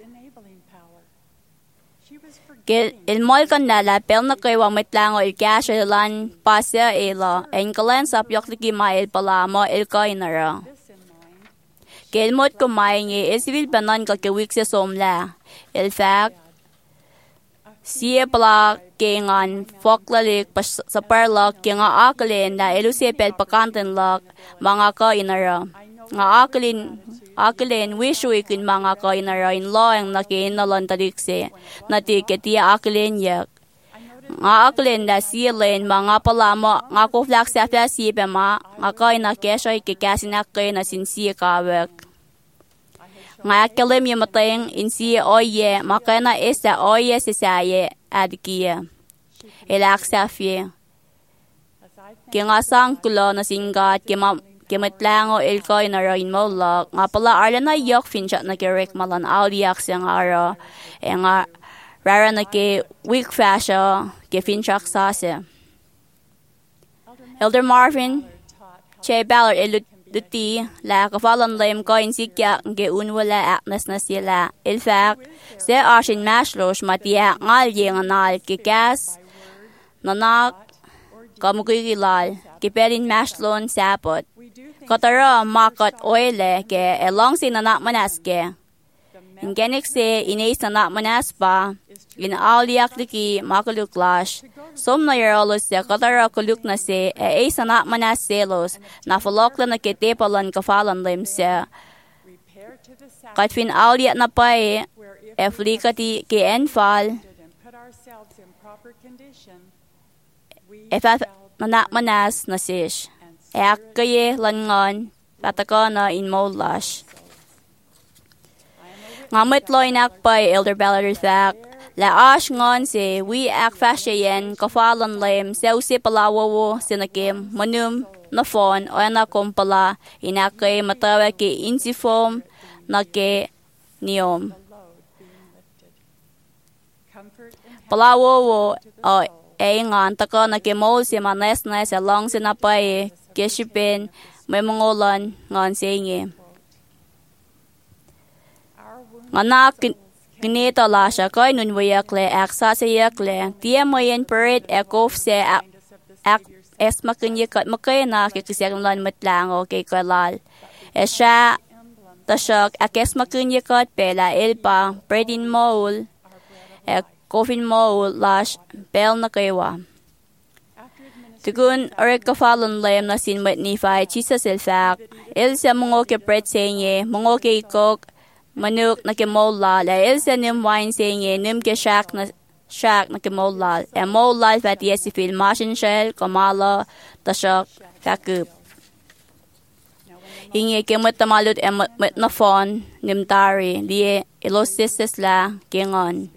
Ilmol kan la la, pel na kayo wang mitlango ilkasya lan pasya ilo, en kalan sa piyok liki ma ilpala mo ilka inara. Ilmot kumain ye, ilsibil panan ka kiwik sa somla. Ilfak, siya pala kengan foklalik sa parlak kaya nga akalin na ilusipel pakantin lak mga ka inara. Nga akalin, akalin wishui kin mga ka inara in loeng na kinalan talikse na tiketiya akalin yak. Nga akalin na silin mga palamo nga kuflak sa siya ma nga ka inakesyoy kikasinak kayo na sinsiya kawek. Nga kalim yung matayang insiya oye, makana isa oye si saye adkiya. Ilaksafye. Kaya nga sangkulo na singgat, kaya matlango ilko inarayin mo lak, nga pala arla na yok finchat na kirek malan audiak siya nga ara, e nga rara na ki weak fasya, kaya finchak sase. Elder Marvin, Che Ballard ilut Duti, la kafalan lem ko in sikya nge unwala aknas na sila. In fact, se asin maslos matiya ngal ye nganal kikas, nanak, kamukikilal, kiperin maslon sapot. Katara makot oile ke elong si nanak manaske. In genik se inays nanak manas pa, in aliak liki makaluklas. Som na yarolos ya katara kuluk na se e isa na manas selos na falokla na kitepalan kafalan lim se. Kat fin aliak na pa e e flikati ke enfal e fa manak manas na sish. E akkaye langon patakana in molash. Ngamit loy nakpay Elder Ballard Thak. La ash ngon se we ak fashayen kafalan lem se usi palawawo sinakim manum na phone o na kompala inakay matawa ke insifom na ke niom. Palawawo o e ngan taka na ke mol si manes na sa long sinapay ke shipin may mongolan ngan se nge. Nganak Ginito la siya ko'y nunwayakle ak sasayakle. Tiya mo yan perit ekof se ak es makinyikat makay na kikisyakulan matlango kay kalal. E siya tasyak ak es makinyikat pela ilpa predin moul e kofin moul lash pel na kaywa. Tugun orik kafalan lem na sinwet ni fay chisa silfak. Il siya mungo ke pret senye mungo ke ikok manuk na kemola la ilsa nim wine saying nim ke shak na shak na kemola e mola fat yesi fil machine shell kamala tashak fakup inge kemot tamalut e mat na phone nim tari die ilosistis la kengon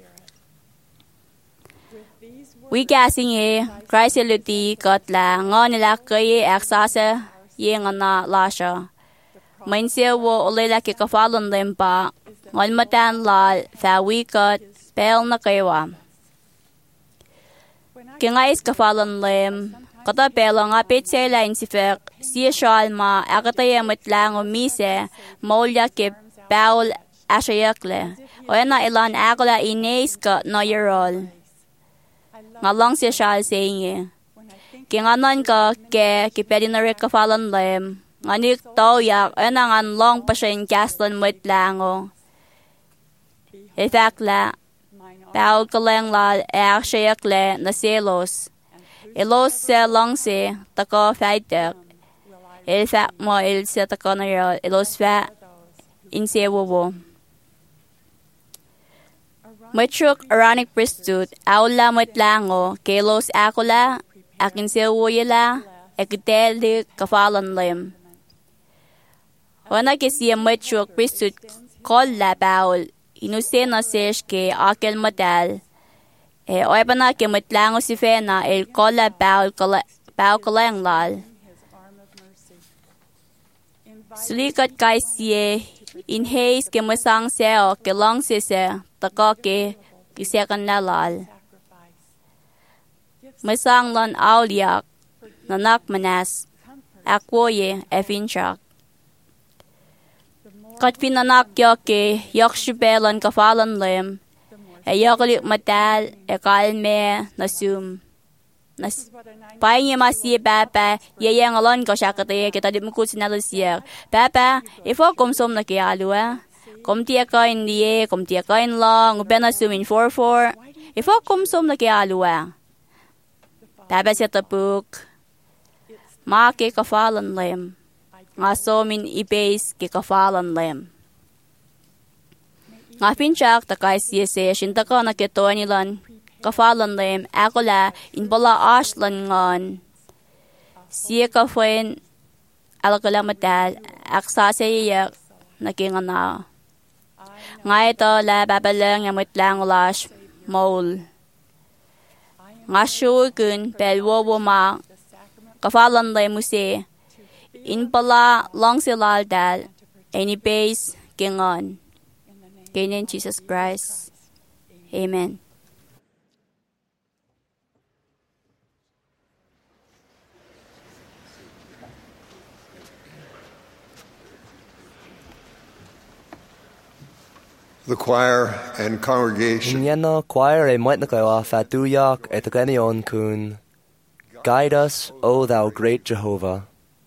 we gasing e kraiseluti kotla ngon la kay aksasa yengana lasha Main siya wo ulela ki kafalan limpa, ngon matan lal, fa wikot, pel na kaywa. Kingais kafalan lim, kata pelo nga pit sila insifek, siya syal ma, akataya matlang umise, maulya ki paul asyayakle, o na ilan akala inays ka no yerol. Nga lang siya syal saying Kinganon ka ke, ki pwede na rin kafalan lim, Nganik tau yak enang an long pasyen kastan mit lango. Ifak la, pao kaleng la er shayak le na selos. Ilos se long se tako faitek. Ilfak mo il se tako na yol ilos fa in se wowo. Matruk Aaronic priesthood aula mit lango kelos akula akin se woyela ekiteli kafalan lim. Wana kesiya matruk priesthood kol la baul, inuse na sesh ke akel matal. E oiba na ke matlango si fena el kol la baul baul kalang lal. Sulikat kay siye, inhays ke masang seo ke long sise, tako ke kisekan lalal. Masang lan aulyak, nanak manas, akwoye efinchak. Kat pinanak yoke, yok shibelan kafalan lim, e yokulik matal, e kalme, nasum. Nas, paing masih papa, ye yang alon ko syakate, kita di mukut sinalo siya. Papa, ifo komsom na kaya alua, kom tia kain diye, kom tia kain long, upen nasum in four four, ifo komsom na kaya alua. Papa siya tapuk, maake kafalan lim. Nga somin ipace ke kafalan lem. Nga pinchak takay siya siya shintaka na keto nilan kafalan lem akola inbala ashlan ngon. Siya kafuen alakala matal aksa siya nakingana. Nga ito la babalang yamitlang lash mol. Nga syukun pelwowo ma kafalan lem musi. In pala long silal dal, any base kingon. Kinin Jesus Christ. Amen. The choir and congregation. Inyano choir e moit na kawa fatuyak et genion kun. Guide us, O thou great Jehovah.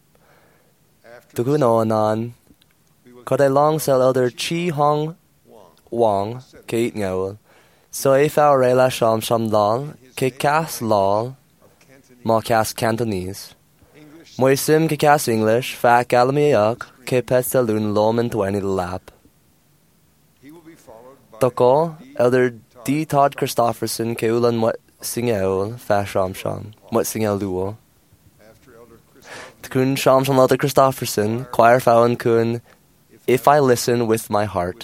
Tugunonan, could I long sell elder Chi Hong Wong, Kate Ngowel, So é fá réile seom seom lál, cé cas lál, má cas Cantonese. Moi sim cé cas English, fa galamiach, cé pesta lún lóman dwani lap. Tocó, elder D. Todd Christofferson cé ulan mwet singeol, fa seom seom, mwet singel luo. T'kun seom seom elder Christofferson, choir fawan kun, If I Listen With My Heart.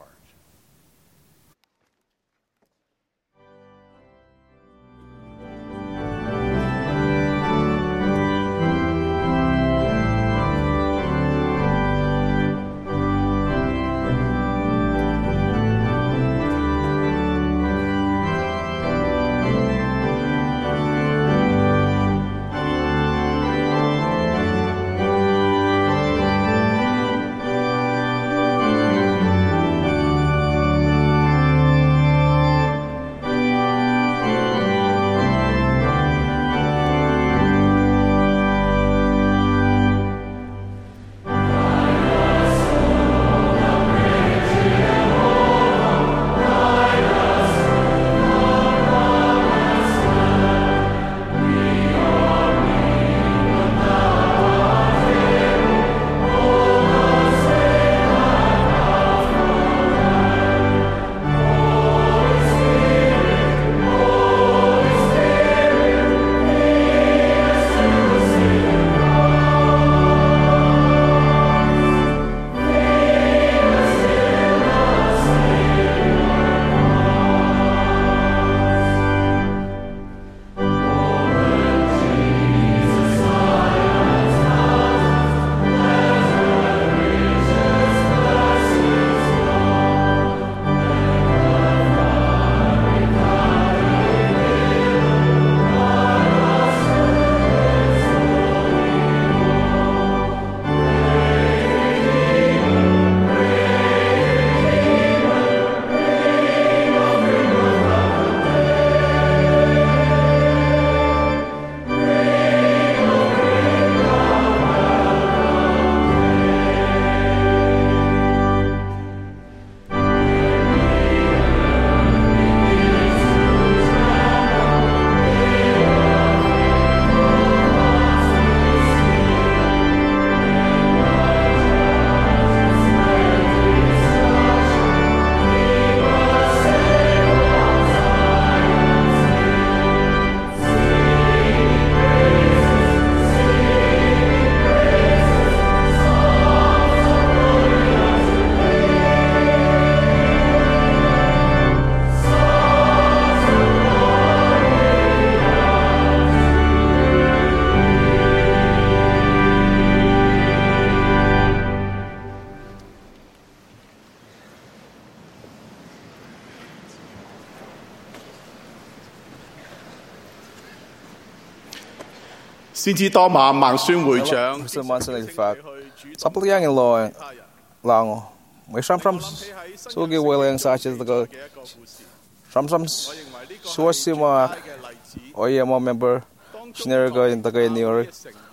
先知多馬孟孫會長， 十不樣嘅來讓我，我常常所嘅為了啥子這個，常常說什麼，我也冇 member， 是那個那個 New York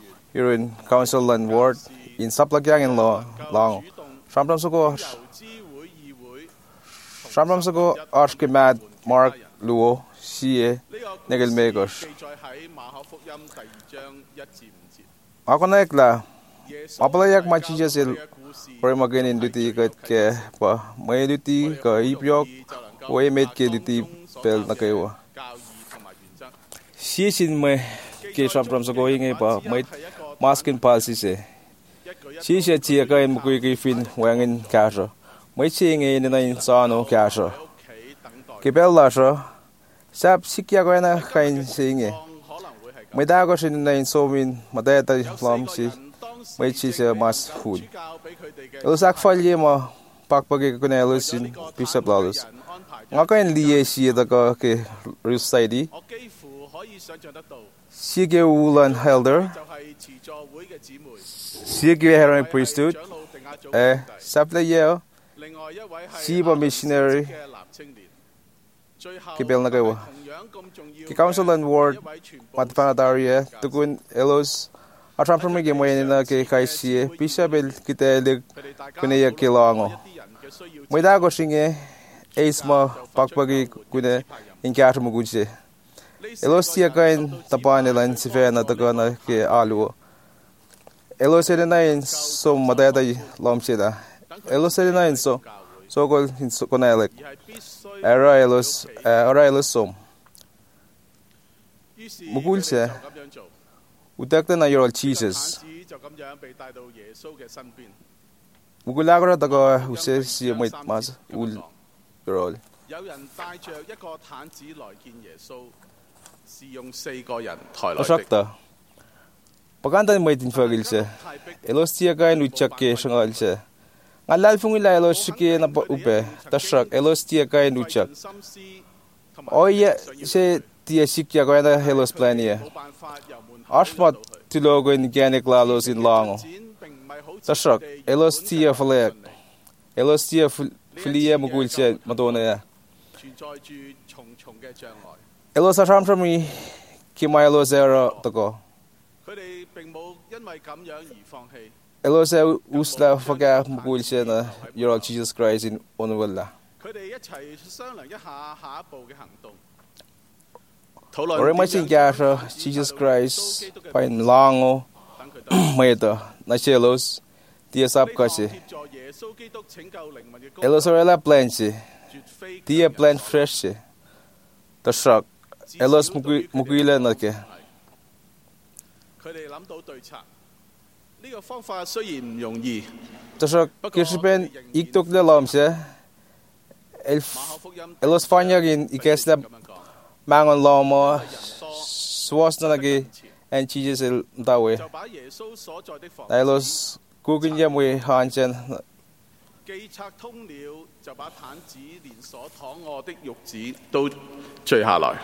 Urine Council and Ward in 十不樣嘅來讓我，常常說個，常常說個 Archimad Mark Luo 是嘅那個美國。Ako na ikla, mapalayak machichasil, or maganin duty kat ke pa, may duty ka ipyok, way made ke duty pel na kayo. Sisin may ke shapram sa going pa, may maskin palsi se. Sisya tiya kain mukui kay fin wangin kasha, may ching ay ninayin sa ano kasha. Kipel lasha, sap sikya kain na kain singe. May dago siya na in somin, madayata lam si, may chisa mas food. Ilusak falye mo, pakpagi ko na ilusin, pisap lalos. Nga kain liye siya daga ke Rusaidi. Siya ke ulan helder. Siya ke heroin priesthood. Eh, sapla yeo. Siya pa missionary. Kipel na kayo. Ki Council and Ward matpanatarya tukun elos atram pramigi mo yan na kay kaisiye pisabel kita elig kunaya kilango. May dago singe Ace mo pakpagi kune in kaya mo gudse. Elos tiya kain tapan nilan si Fea na taga na ke aluo. Elos ere na in so madaya lom sila. Elos ere na in so so kol in so konelek. Era elos era elos som. Mugulse. Utakta na yorol Jesus. Mugulagora taga use siya mo mas ul yorol. 有人帶着一個毯子來見耶穌，是用四個人抬來的。 Asakta. Pagkanta mo itin fagilse. Elos tiya kain uchak ke shangalse. Ngalal fung ila elos ke na pa upe. Tashak elos tiya kain uchak. Oye se tiya sikya kain na elos plania. Ashmat tulogo in ganik lalos in lango. Tashak elos tiya falek. Elos tiya filia mugulse madona ya. Elos asham shami kima elos era tako. Elos e usla faga mugulse na your Jesus Christ in onwala. Ore mai sin kya Jesus Christ pain lango maita na chelos tia sap kasi. Elos orela planche. Tia plan fresh. The shock. Elos mugila na ke. 佢哋諗到對策，呢個方法雖然唔容易， Tashak kishipen iktok de lomse. Elos fanyagin ikesla mangon lomo swas na lagi and Jesus el dawe. 就把耶穌所在的房 Elos kukin ya mui hanchen. 既拆通了，就把毯子連所躺臥的褥子都縋下來。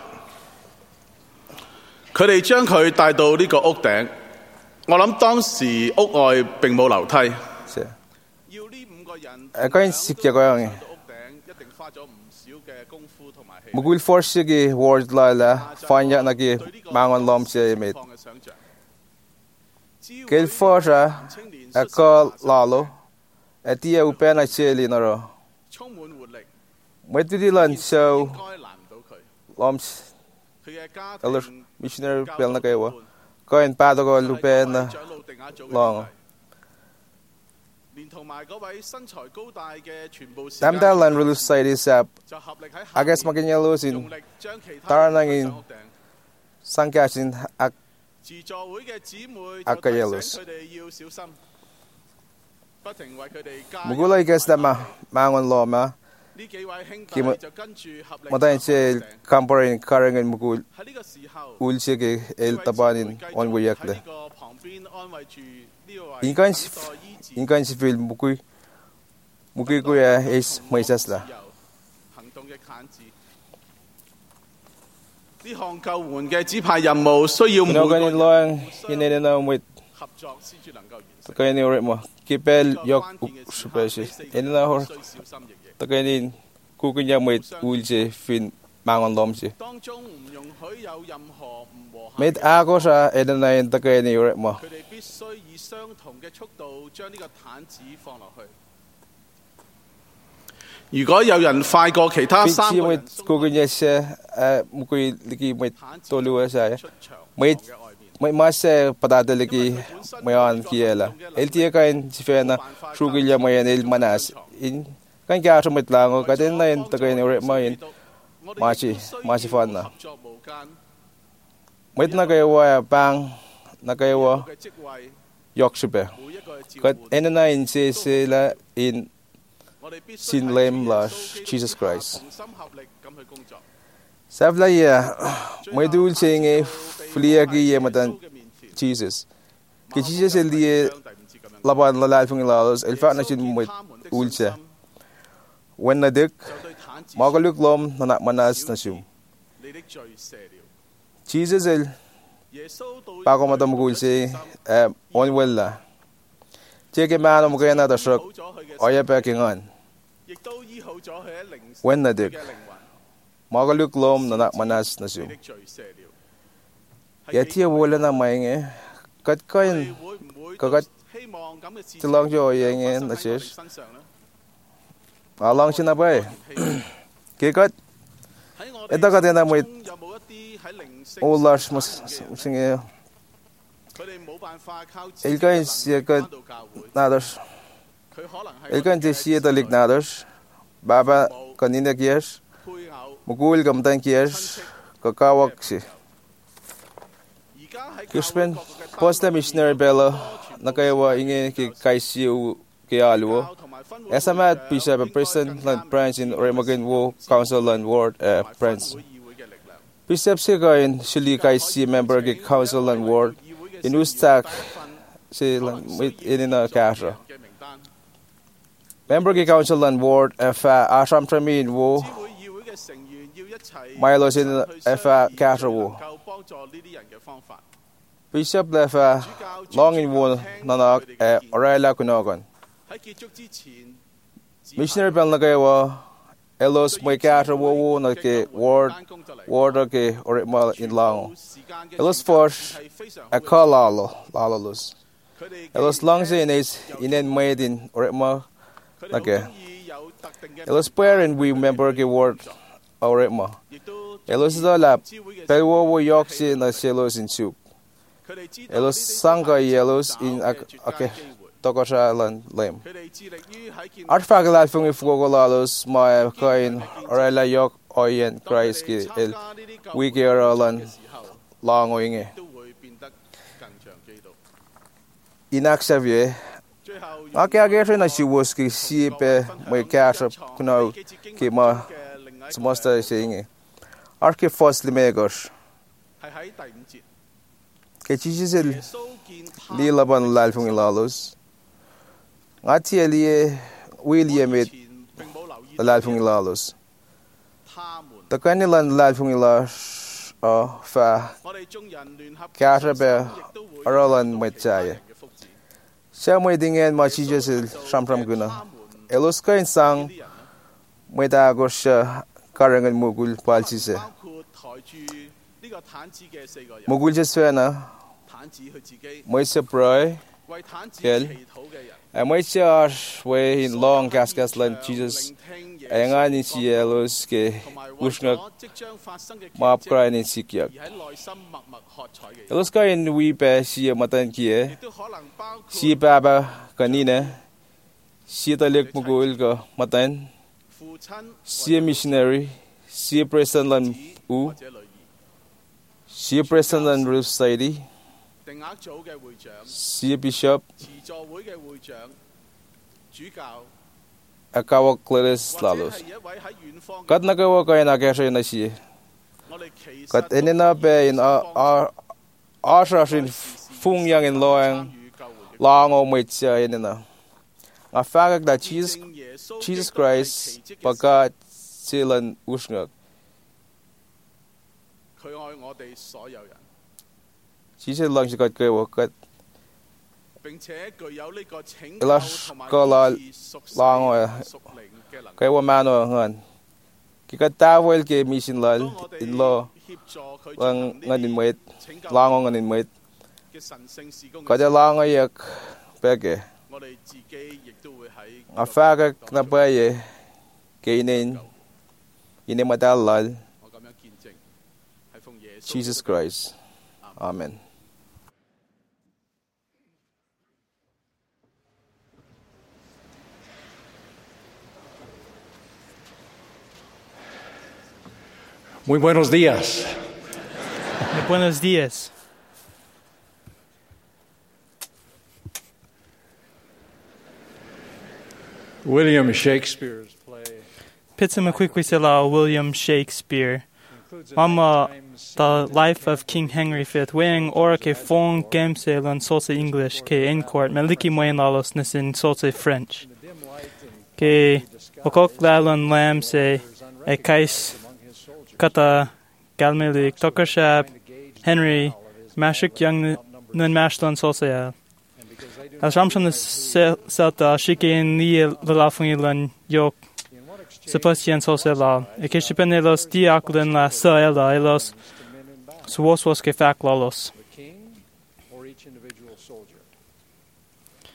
佢哋將佢帶到呢個屋頂。我諗當時屋外並冇樓梯。要呢五個人 Kain sikya ko yang. 屋頂，一定花咗唔少嘅功夫同埋氣力。 Mugul force gi word lala fanya na gi mangon lomse met. Kel force akal lalo. Etia upena cheli naro. 充滿活力， Mwetidilan show 應該難唔到佢。 loms 佢嘅家 elder 庭 missionary pel na kayo. Kain pado ko lupen na 長老定額組嘅 long. 連同埋嗰位身材高大嘅全部時間 Damdalan rulus side sap. 就合力喺下 Agas makinyalos 用 in 力將其他人 taranangin 上屋頂。 sangkasin ak 自助會嘅姊妹就提 Akayelos 醒佢哋要小心，不停為佢哋加油 mugulay kes dama mangon loma. 呢幾位兄 Kima 弟就跟住合力 matayin 上屋 si 頂 kamparin karangan mugul 喺呢個時候， ulsi ke el tabanin on 喺 wuyakle. 呢個旁邊安慰住呢位 Inkan 等 si 待醫治 inkan si fil mukui mukui ko ya is maisas la. 行動嘅毯子。呢項救援嘅指派任務需要每 Ino 個 kanin 人 loang hinene na umwit 合作先至能夠完成。 kanin urit mo. Kipel yok supesi. Ino na hor 需小心翼翼。 kanin kukin ya mwit ulsi fin mangon lomsi. 當中唔容許有任何唔和諧。 Mit ako sa ino na yun kanin urit mo. 佢哋必須以相同嘅速度將呢個毯子放落去。如果有人快過其他三 Pinsi 個 mwit 人， kukin ya siya mukui liki mwit 毯子 toluwa sa 出牆 Mwit 嘅外面。 may mas patada liki mayan kiela. El tia kain si fena shugilya mayan el manas. In kan kya sa mwit lango katin na yun tagay ni urit mayin. 我哋 Machi 亦都需要 machi fan na. 合作無間， Mwit na kayo wa pang na kayo wa 嘅職位 yok sipe. 每一個嘅召 Kat 喚， ena na in si sila in 我哋必須 sin 喺 lem 主 la 耶穌基督 Jesus 之下 Christ. 同心合力咁去工作。 Sabla ya may dul singe flia ki ye matan Jesus. Ki Jesus el die laban lalal fung lalos el fa na sin mwit ulse. When na dik 就對毯子 magaluk lom na nak manas na sum. 你的罪赦了。 Jesus el 耶穌到 Pako matamugul si eh, on wala. Cheke mano mo kaya na tasok 好咗佢嘅 oya pekingan. 亦都醫好咗佢喺靈 When na dik 嘅靈魂， magaluk lom na nak manas na 你 sum. 的罪赦了。 Yati wala na mainge. Kat 我哋 kain 會唔會 kagat 希望咁嘅事情 tilang jo 發 yenge 生 na 喺我哋 sis. 身上呢？ Alang sinabay. 希望 Ke kat eda ka tena mo olash mas singe Ilkain siya kat nados Ilkain te siya talik nados Baba kanina kiyas Mugul kamtan kiyas Kakawak si Kispen Posta missionary bella Nakayawa inge ki kaisiyo ki aluo Esamat pisa pa Preston Land Prince in Remagen Wo Council Land Ward uh, Prince Pisep si kain sili kaisi member ki Council Land Ward In Ustak si with in a kasha Member ki Council Land Ward Fa Asham Tramin Wo Milo sin Fa kasha wo Bishop Lefa long in one nanak e Orela Kunogon. Missionary Bell Nagawa Elos Moikata Wo Nake Ward Ward ke Orimal in Long. Elos Force a Kalalo Lalus. Elos Longs in is in en made in Orima Nake. Elos Pair and we member ke Ward Orima. Elos Dolap Pelwo Wo Yoxi na Shelos in Soup. Elos Sanga Yellows in Ake Tokosha Land Lame. Artifact life from Fogolalos, my coin, Orella Yok, Oyen, Christ, El Wiki Orland, Long Winge. Inak Xavier. Ake Agatha na she was ki Sipe, my cash up Kuno, Kima, Smosta saying. Arke Fosli Megos. Kecicisil li laban lalfung ilalos. Ngati aliye William it lalfung ilalos. Takanilan lalfung ilas oh fa karabe aralan machaya. Siya mo dingen machicisil shampram guna. Elos kain sang mwedagos siya karangan mugul palsise. Mugul jeswena Moise Broy, Kel, and Moise Ash, way in long cascas land Jesus, and I need to yellows, ke, Ushnak, Map crying in Sikia. Eloska in Weepe, she a matan kie, she baba, canina, she the lake Mugulga, matan, she a missionary, she a president land u, she a president land roof society. Si Bishop Akawa Claris Lalos Kat nagawa kayo nakasya na siya Kat enina be in Ashrashin Fung Yang in Loang Long o may siya enina Nga fagag na Jesus Jesus Christ Pagkat silan usngag Jesus lang siya kat kayo kat ilas kalal lango kayo mano ngan kikat tawel ke mission lal inlo lang nganin moit lango nganin moit kada lango yak peke afaga na paye kainin ine madalal Jesus Christ. Amen. Muy buenos días. Buenos días. William Shakespeare's play Pitsima Quiquisila William Shakespeare. Mama, the life of King Henry the Fifth, weighing ora ke fong gamsel on solse English, ke in court, meliki moyen lalos nisin solse French. Ke okok lalon lam se e kais kata galmelik tokershab Henry mashik young nun mashlon solse. As ramsham the selta shike in the lalafunilan yok. Sebastian Sosela, e que chipenelos diaclen la saela elos suosos que fac lalos.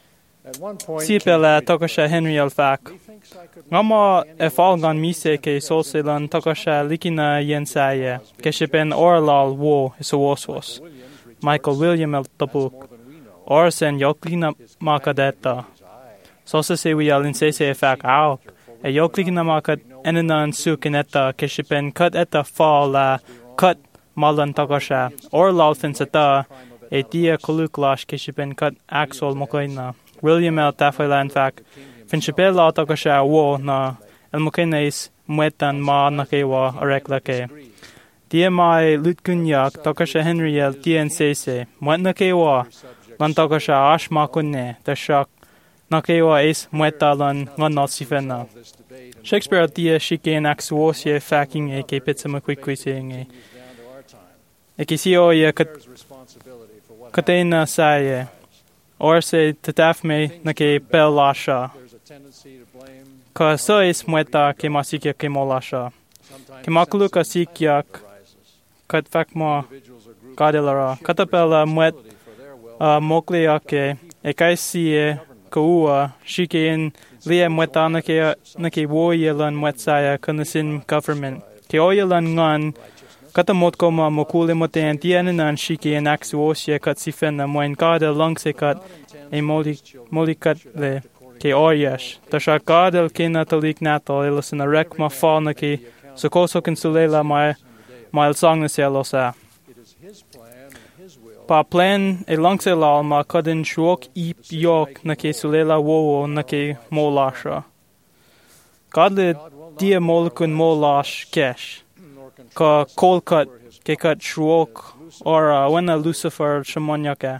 Sipela Tokasha Henry Alfak. Ngama e falgan mise ke solselan Tokasha Likina Yensaya, Keshipen Orlal Wo Isowoswos. Michael William El Tabuk. Orsen Yoklina Makadeta. Sosa se we al insese e fak auk. E Yoklina Makad enanan sukineta Keshipen cut eta fall la cut malan Tokasha. Orlal finsata e dia koluklash Keshipen cut axol mokaina. William L. Tafailan fak, finchipel la Tokasha wo na el mokenes muetan ma nakewa areklake. Dia mai lutkunyak Tokasha Henry el tien sese, muet nakewa, lan Tokasha ash ma kunne, da shak, nakewa es mueta lan ngon sifena. Shakespeare dia shike nak suosye faking e ke pitsa makwikwi senge. E ke si o ye katena saye. Or se tataf me na ke pel lasha. Ka so is mueta ke masikya ke molasha. Ke makluka sikyak kat fakma kadelara. Katapela muet mokleake e kaisie kaua shike in lia mueta na ke na ke woyelan muetsaya kanasin government. Ke oyelan ngan katamot koma mokule moten tianan shike en axuosia kat sifena moin gada langse kat e moli moli kat le ke oryash tasha gadel kena talik nato elas na rek ma falna ke so koso consulela mai mile song na selosa pa plan e langse la ma kadin shok ip yok na ke sulela wo na ke molasha gadle dia molkun molash kesh ka kolkat ke kat shruok or uh, when a Lucifer shamonyaka.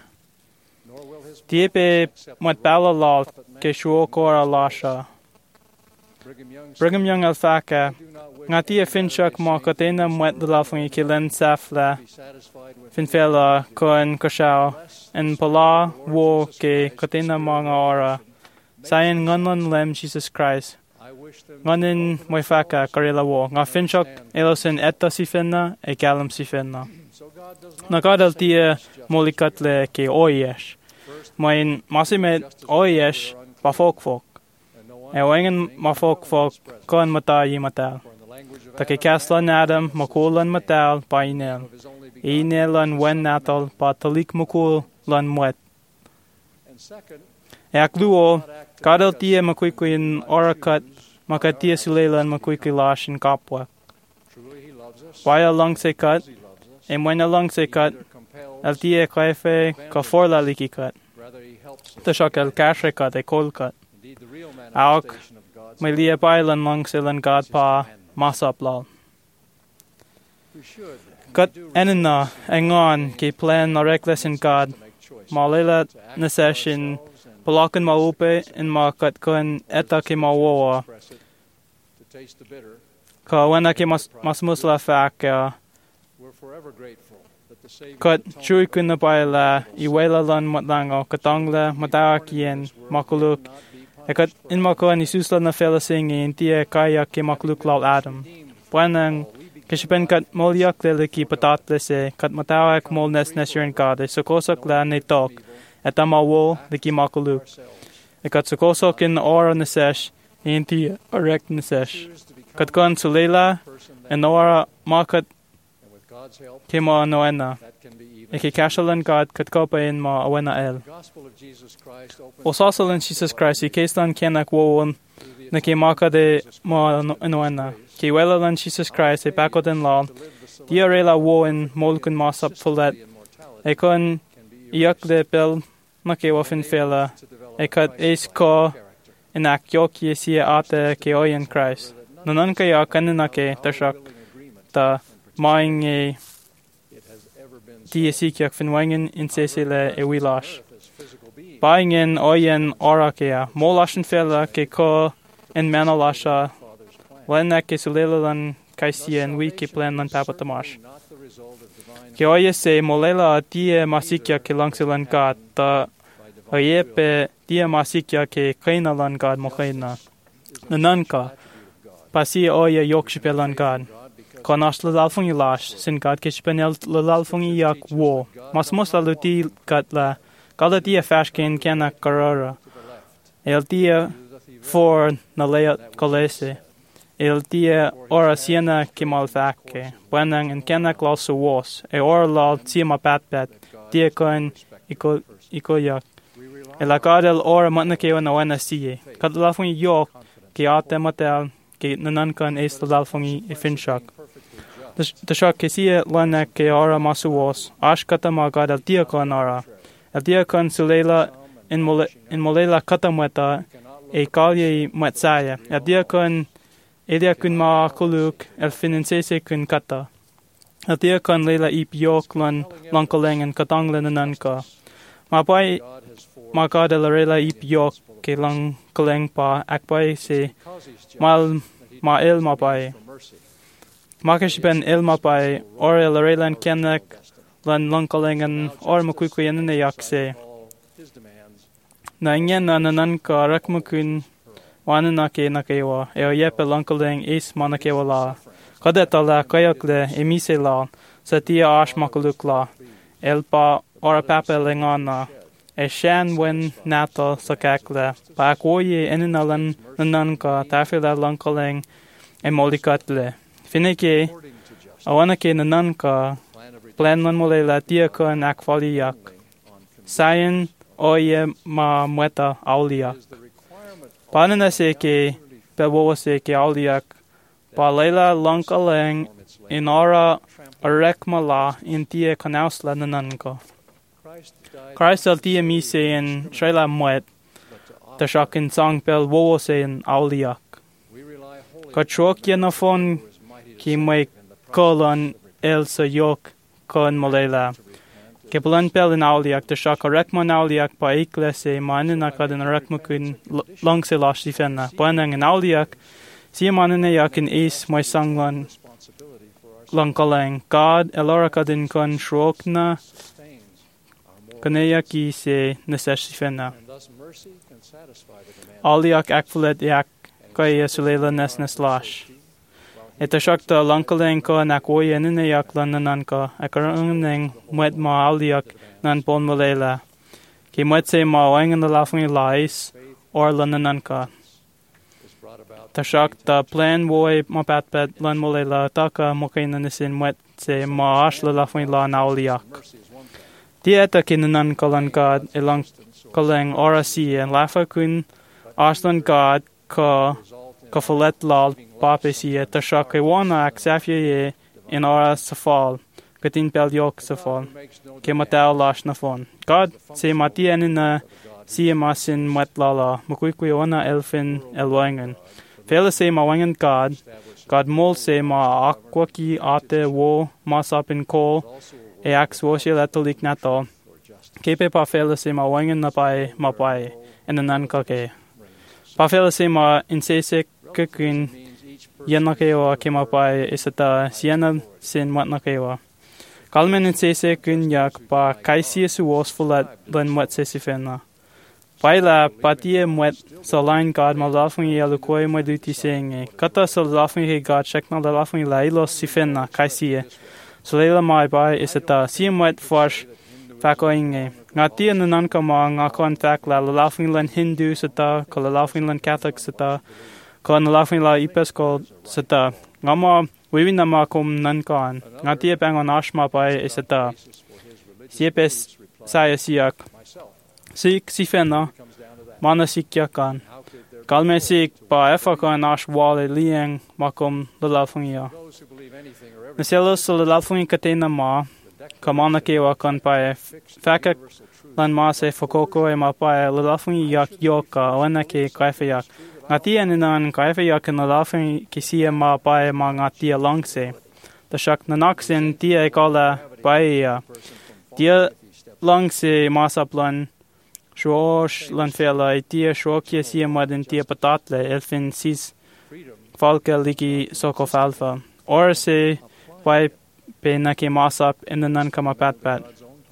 Diepe mat bala lal ke shruok or a lasha. Brigham Young alfaka ngati a finchak ma katena mat the lafing ke len safla finfela koen kashao en pala wo ke katena manga ora sayan nganlan lem Jesus Christ. Nganin moifaka karela wo nga finchok elosin etta sifenna e galam sifenna. Nagadal tia molikatle ke oyesh. Moin masimet oyesh bafokfok. E wengen mafokfok kon mata yimatal. Take kaslan adam makulan matal painel. Inelan wen natal patalik makul lan mwet. E akluo kadal tia makwikuin orakat makatia sulelan makwiki lash in kapwa. Waya lang se kat, e mwena lang se kat, al tia kaife ka forla liki kat. Tashak el kashe kat e kol kat. Auk, may lia bailan lang silan god pa masap lal. Kat enina engon ki plan na reckless in god, malila na session palakan maupe in makat kun eta ki mawoa. Ka wena ki mas masmusla fak kat chui kun na baila iwela lan matlango katangla matawakien makuluk e kat in makon isusla na fela singi intia kaya ki makuluk lal adam. Buenang kishipen kat molyak leliki patatlese kat matawak molnes nesyon kade sokosak la ne tok eta mawo liki makuluk. E kat sokosok in ora nesesh intia erect nesesh. Kat kon sulela en ora makat kima noena. E ki kashalan God kat kopa in ma awena el. Osasalan Jesus Christ i keslan kenak wowon na ki makade ma noena. Ki welalan Jesus Christ e bakoden lal. Dia rela wo in molkun masap fulet. E kon iakle pel na ke wafin fela. E kat eis ko in ak yok yesia ate ke oyen Christ. Nanan kaya kanina ke tashak ta maing e di esikyak finwangen in sesile e wilash. Baingen oyen orakea molashin fela ke ko en manalasha lena ke sulelalan kaisien wi ke plan lan papatamash. Ke oye se molela die masikya ke langsilan gat ta oyepe die masikya ke kainalan gad mokaina. Nananka pasi oye yokshipelan gad. Konash lalfung ilash sin gad kishpenel lalfung iyak wo. Mas mos laluti gat la galatia fashkin kena karara. El dia for na leat colese. El dia ora siena kimal facke. Buenang en kena klausu was. E ora la tima pat pat. Dia koin iko iko yak. El agadel ora matna ke na wana sie. Kat la fun yok ke ate matel ke nanan kan es la fun i finshak. The shak ke sie lana ke ora masu was. Ash kata ma agadel dia kon ora. El dia kon sulela in mole in molela kata meta e kalye matsaya. El dia kon Elia kun ma kuluk el finansese kun kata. El dia kon lela ip yok lan lankoleng en katanglen nanka. Ma pai ma kada la rela ip yok ke lankoleng pa akpai se mal ma el ma pai. Ma kesh ben el ma pai or el relan kenak lan lankoleng en or ma kuku yen ne yak se. Na ingen na nanka rakmukun Wana na ke na kewa, e o yepe lankoleng is mana kewa la. Kadeta la kayak le emise la, sa tia ash makaluk la. El pa ora pape lengana. E shan wen nata sa kak le. Pa akwoye eninalan nananka tafila lankoleng e molikat le. Fineke, awana ke nananka, plan lan mole la tia ko an akfaliyak. Sayen oye ma mweta auliyak. Panana se ke pewo se ke auliak pa leila lankaleng in ora arekmala in tie kanausla nananko. Christ al tie mi se in shrela mwet ta shakin sang pel wo se in auliak. Kachok yenafon ki mai kolon el sa yok kon molela. Kepulan pel in auliak ta shaka rekman auliak pa iklese manina kadin rekmakun lang se lash difenna. Buenang in auliak si manina yakin is my sanglan langkaleng. God elora kadin kon shrokna kaneyaki se nesesh difenna. Auliak akfulet yak kaya sulela nes nes lash. Ita shakta lankaleng ko nakwoye nina yak lanananka akarungneng mwet ma auliak nan pon molela. Ki mwet se ma wangan na lafngi lais or lanananka. Ta shakta plan woy ma patpet lan molela taka mokay nanisin mwet se ma ash la lafngi la na auliak. Di eta kinanan kalankad ilang kaleng ora siye lafa kun ashlan god ka kafalet lal papesiye ta shaka wana aksafye ye in ora safal katin pel yok safal ke matao lash na fon God se mati enina siye masin matlala mukui wana elfin elwangen fela se ma wangen God God mol se ma akwaki ate wo masapin kol e ax woshel atolik nato kepe pa fela se ma wangen na pai ma pai enanan kake pa fela se ma insese kukun yana kewa kema pai isata siena sin matna kewa. Kalmen in sese kun yak pa kaisi su was fulat len mwet sesi fena. Pai la patie mwet sa line God ma lafung yalu koi mo duti senge. Kata sa lafung he God shekna la lafung la ilos si fena kaisi. So leila mai pai isata si mwet fash fako inge. Nga tia nanan ka ma nga kon fak la la lafung len Hindu sata ka la lafung len Catholic sata. Ko na lafing la ipes ko sata ngama wiwin na ma kum nan kan ngati pang on ashma pai isata siepes saya siak sik sifena mana sikya kan kalme sik pa efa kan ash wale lieng makum la lafing ya naselo so la lafing katena ma kamana kewa kan pai fakak lan ma se fokoko e ma pai la lafing yak yoka wana ke kaifayak Ngatia ninan kaifa yak na lafing kisia ma pai ma ngatia langse. Ta shak nanaksin tia ekala paia. Tia langse masaplan shosh lan fela tia shokia sia maden tia patatle elfin sis falka liki soko falfa. Or se pai pe nake masap inanan kama pat pat.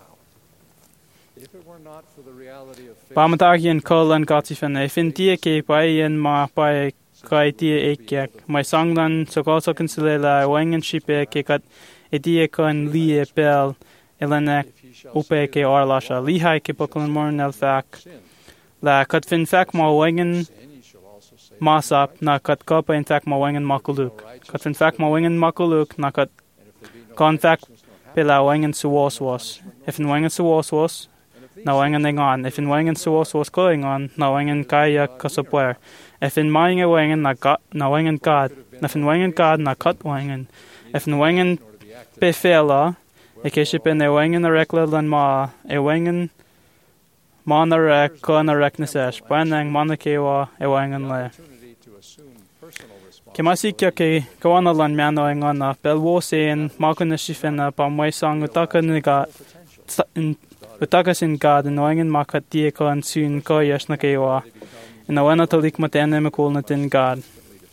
Pamatagian kolan katifan e fin tia ke paien ma pai kai tia ekyak. Mai sanglan so koso consilela wangan shipe ke kat e tia kon lie pel elena upe ke orlasha. Lihai ke poklan morn el fak. la cut fin fec ma wingen masap na cut copa in fec ma wingen makuluk. Cut fin fec ma wingen makuluk na cut con fec pila wingen suwas was. If in wingen suwas was, na wingen ing on. If in wingen suwas was going on, na wingen kaya kasapwer. If in mine a wingen na got na wingen god. If in wingen god na cut wingen. If in wingen befela, e kiship in e wingen a rekla lan ma e wingen man a rek con a reknesesh. Banang manakewa e wingen le. Kemasika ke kawana lan mano ing on na belwo sein makuna shifena pa mwai sang utaka niga utaka sin god in wingen makat die kon soon ko yesh na kewa. In a wana talik matene makul na tin god.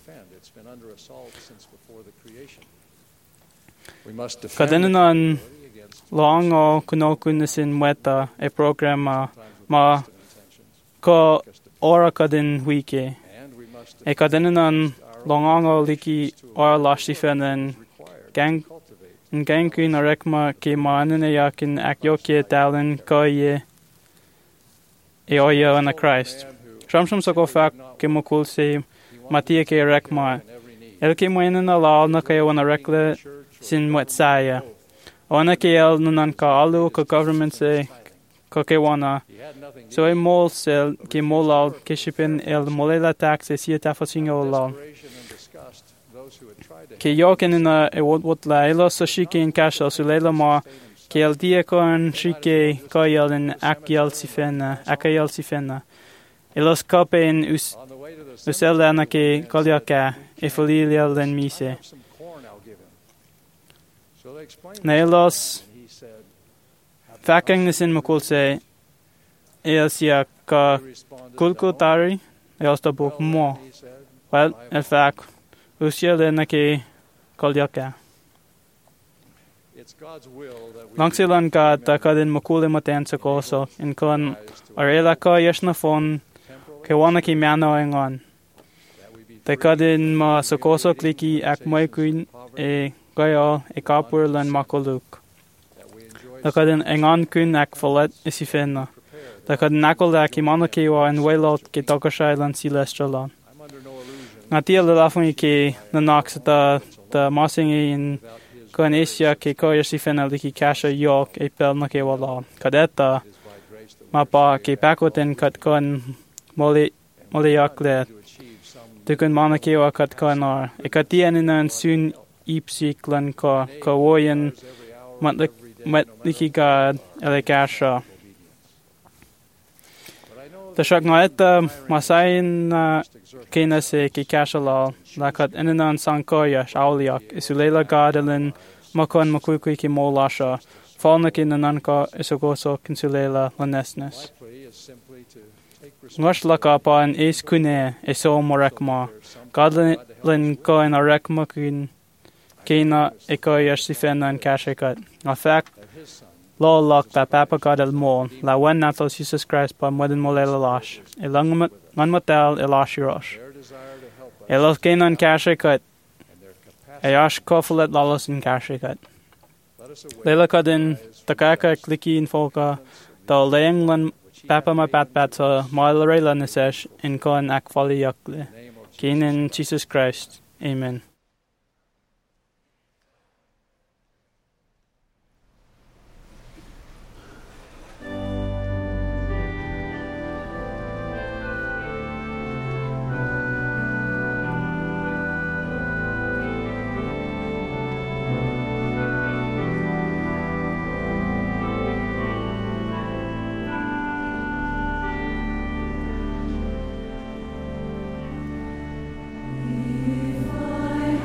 Kadinan long o kunokun sin mweta e programa ma ko ora kadin wiki. E kadinan long o liki ora lashi fenen gang in gangkun arekma ke maanin e yakin akyoke talin ko ye e oya ana Christ. Shamsham sa ko fak ke mukul se matia ke rekma. El ke moinen ala na ke wana rekle sin mwetsaya. Ona ke el nunan ka alu ka government se ka ke wana. So e mol sel ke molal ke shipin el molela tax e siya tafasinga olal. Ke yoken ina e wot wot la elo sa shike in kasha su lela ma ke el dia kon shike ka yel in akyel sifena akayel sifena. Elos kape in us usela na ke kalyaka e folilia len mise. Na elos faking nisin makul se eos ya ka kulkutari eos ta buk mo. Well, in fact, usya len na ke kalyaka. Langsilan ka ta kadin makuli maten sa koso in kon arela ka yesh na fon ke wana ki miano ingon. Ta kadin ma sa koso kliki ak may kuin e gaya e kapur lan makuluk. Ta kadin ingon kun ak folet isifena. Ta kadin nakol da ki mana kiwa in wailot ki tokashay lan silestral. Nga tia lalafung ki nanak sa ta ta masingi in kon isya ki koya sifena liki kasha yok e pel na ke wala. Kadeta mapa ki pakotin kat kon moli moli yakle. Tukun mana kiwa kat kon ar. E katia ninan sun ipsik lan ka ka woyen matlik matliki gad ele kasha. Ta shak nga eta masayin na kina se ki kasha lal la kat ininan sankoya shauliak isulela gad elin makon makukui ki molasha falna ki nanan ka isugoso kinsulela lanesnes. Ngosh laka pa an is kune iso morekma gadlin ka in a rekma kun kina iko yashifena an kashikat. A fact law lock that papa god el mo la wen natos Jesus Christ pa modern molela lash e langmat man motel elash rosh elos kina an kashikat e ash kofulet lalos in kashikat. Lela kadin takaka kliki in folka da leeng lan papa ma pat pat sa mailare lan nisesh in kon ak fali yakle kinin Jesus Christ. Amen. If I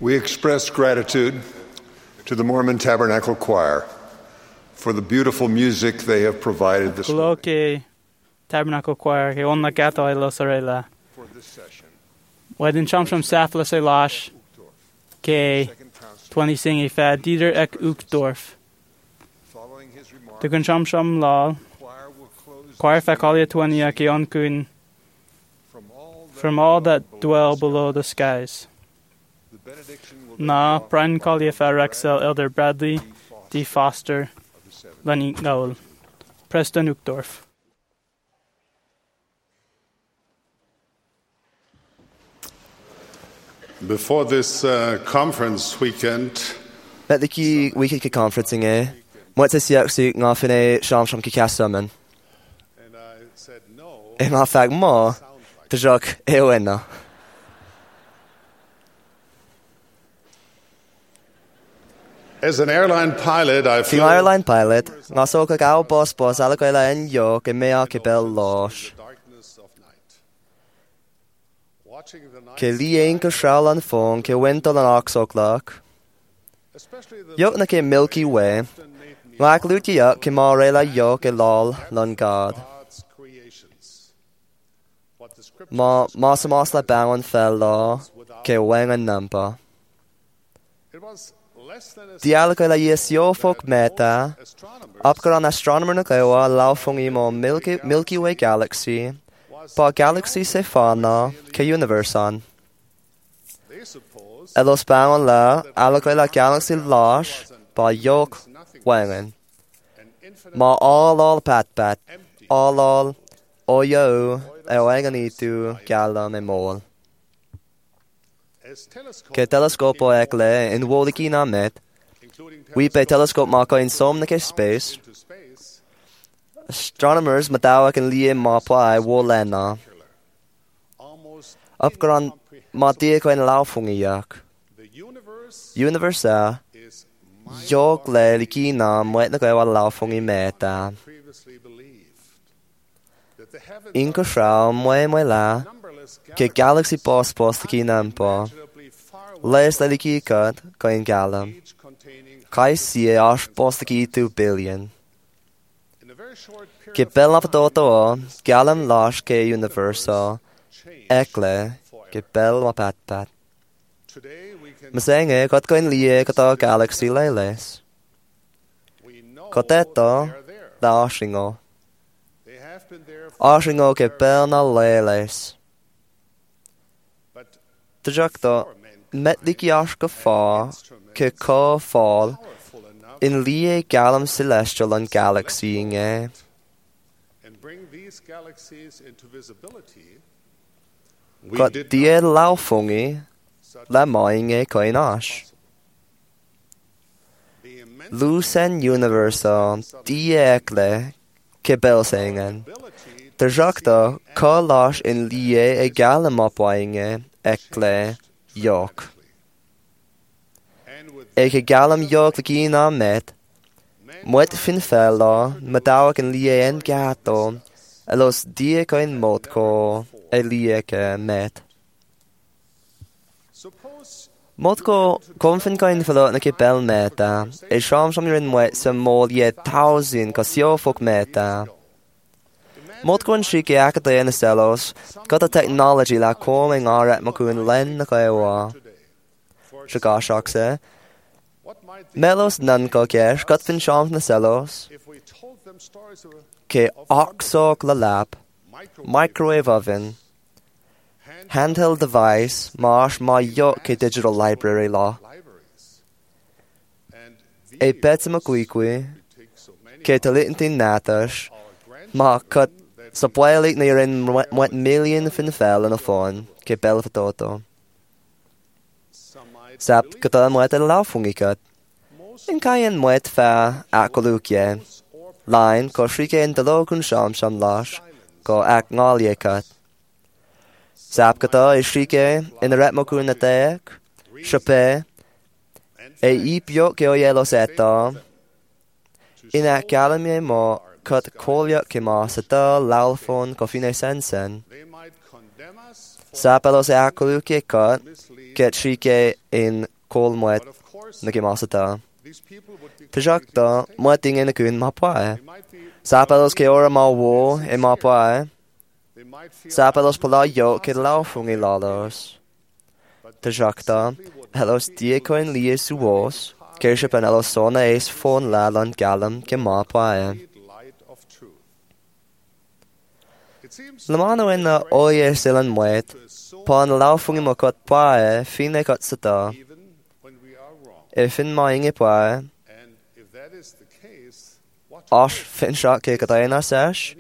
We express gratitude to the Mormon Tabernacle Choir for the beautiful music they have provided this morning. Ke Tabernacle Choir ke onna gato I los arela. Wedin Shamsham Safla se lash ke twenty sing a fa Dieter ek Uchtdorf. The kun Shamsham law choir facalia twenty ke onkun from all that dwell below the skies. Na Brian Collier Rexel Elder Bradley D. Foster Lenny Gaul Preston Uchtdorf. Before this uh, conference weekend, Met the weekend conferencing eh, what is the actually nothing a sham sham kikasaman. and I said no. In my fact, more to joke ewenna. As an airline pilot, I Team feel airline pilot, nga so ka gao boss boss ala ko ila en yo ke mea ke bel losh. Ke li ein ka shral an phone ke wentol an ox o'clock. Yok na ke Milky Way. Lak luti ya ke ma rela yo ke lol lon God. Ma ma sa mas la bang fell law ke weng an number. Dialog la yesio folk meta, upgar an astronomer na gawa laufung i mo Milky, Milky Way galaxy, pa galaxy se fana ke universe an. Elos bang la, alog la galaxy lash, pa yok wengen. Ma all all pat pat, all all, o yo, e wengen i tu galam e mol. Ke telescopo ekle in woliki na met, we pe telescope mako in somnike space. Astronomers madawa can lie ma pai wolena. Upgran ma die ko in laufungi yak. Universe a jog le liki na mwet na ko wa laufungi meta. Inko shao mwe mwe la. Ke galaxy boss boss ki nampo. Les la ki kat ko in galam. Kai si ash boss ki two billion. Ke bel na to galam lash ke universo. Ekle ke bel ma pat pat. Masenge kat ko in lie kat galaxy leles. Koteto da ashingo. Ashingo ke bel na leles. Tjakto met liki ash go fa ke ko fall in lie galam celestial and galaxy nge. and bring these galaxies into visibility. Got die laufungi la moinge koin ash. Lucen universo die ekle ke bel sengen. Tjakto ko lash in lie e galam apoinge ekle yok. Eke galam yok laki na met. Mwet fin fella, madawak en lie en gato. Elos die koin motko, e lie ke met. Motko kom fin koin fella na ke bel meta. E sham sham rin mwet sa mol ye thousand ka sio fok meta. Motko en shike akate en selos, got a technology la coming aret makun len na kaiwa. Shaka shakse. Melos nan ko kesh got fin sham na selos. Ke oxok la lab, microwave oven, handheld device, marsh ma yo ke digital library law. E petsima kwikwi, ke talitintin natash, ma cut sa pwailik na rin mwet million fin fel in a phone, ke bel fatoto. Sap kata mwet el laufungi kat. In kayen mwet fa akolukye. Line ko shrike in dalo kun sham sham lash, ko ak ngalye kat. Sap kata e shrike in the retmo kun atek, shape, e ip yo ke o yelo seta. In ak galamye mo, cut kolya kima sa ta lalfon ko fine sensen. Sapelos akulu ke cut, ket shike in cól muet na gé masata. Tashakta muet ding in a kun mapae. Sapalos ke ora ma wo e mapae. Sapalos pala yo ke laufung i lalos. Tashakta helos diecoin lies suos. Kershe pen elos sona eis fon lalan galam ke mapae. Lamano in na oye silan muet. Pan laufung i makot pae fine kot sata. E fin ma inge pae. Ash fin shak ke kataina sesh.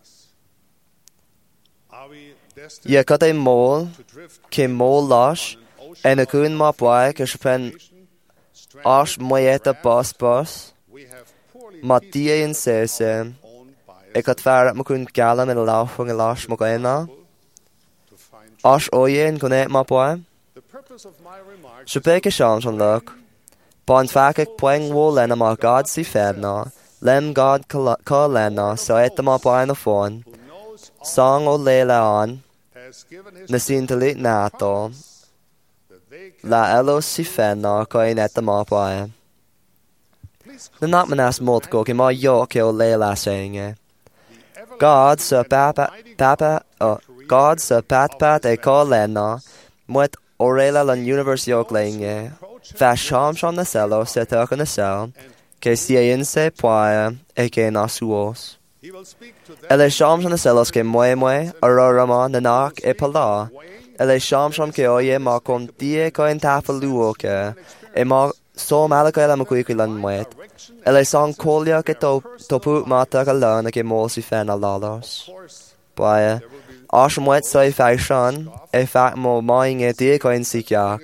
Ye katay mol ke mol lash. En a kun ma pae kershe pen ash moyeta bas bas. Ma die in sese. Ik had vaar me kun galam in laufung i lash mo gaina. Ash oye in konet ma pae. Shupeke sham son luk. Bon fakik poeng wo lena ma God si fedna. Lem God ka lena so et ma pae na phone. Song o lela on. Na sin talit nato. La elos si fedna ka in et ma pae. Na not manas multico ke ma yo ke o lela saying. God sa papa papa uh, God sa pat pat e ka lena. Muet orela lan universe yok lenge. Fa sham sham na selo se tak na sel. Ke si in se poe e ke na suos. Ele sham sham na selos ke moe moe arorama na nak e pala. Ele sham sham ke oye ma kom die ko in tafaluo ke. E ma so malaka ela makui lan moet. Ele song kolia ke to topu mata ka lana ke mo si fen alalos. Poe Ash moet sai fa shan e fa mo maing e die ko in sikyak.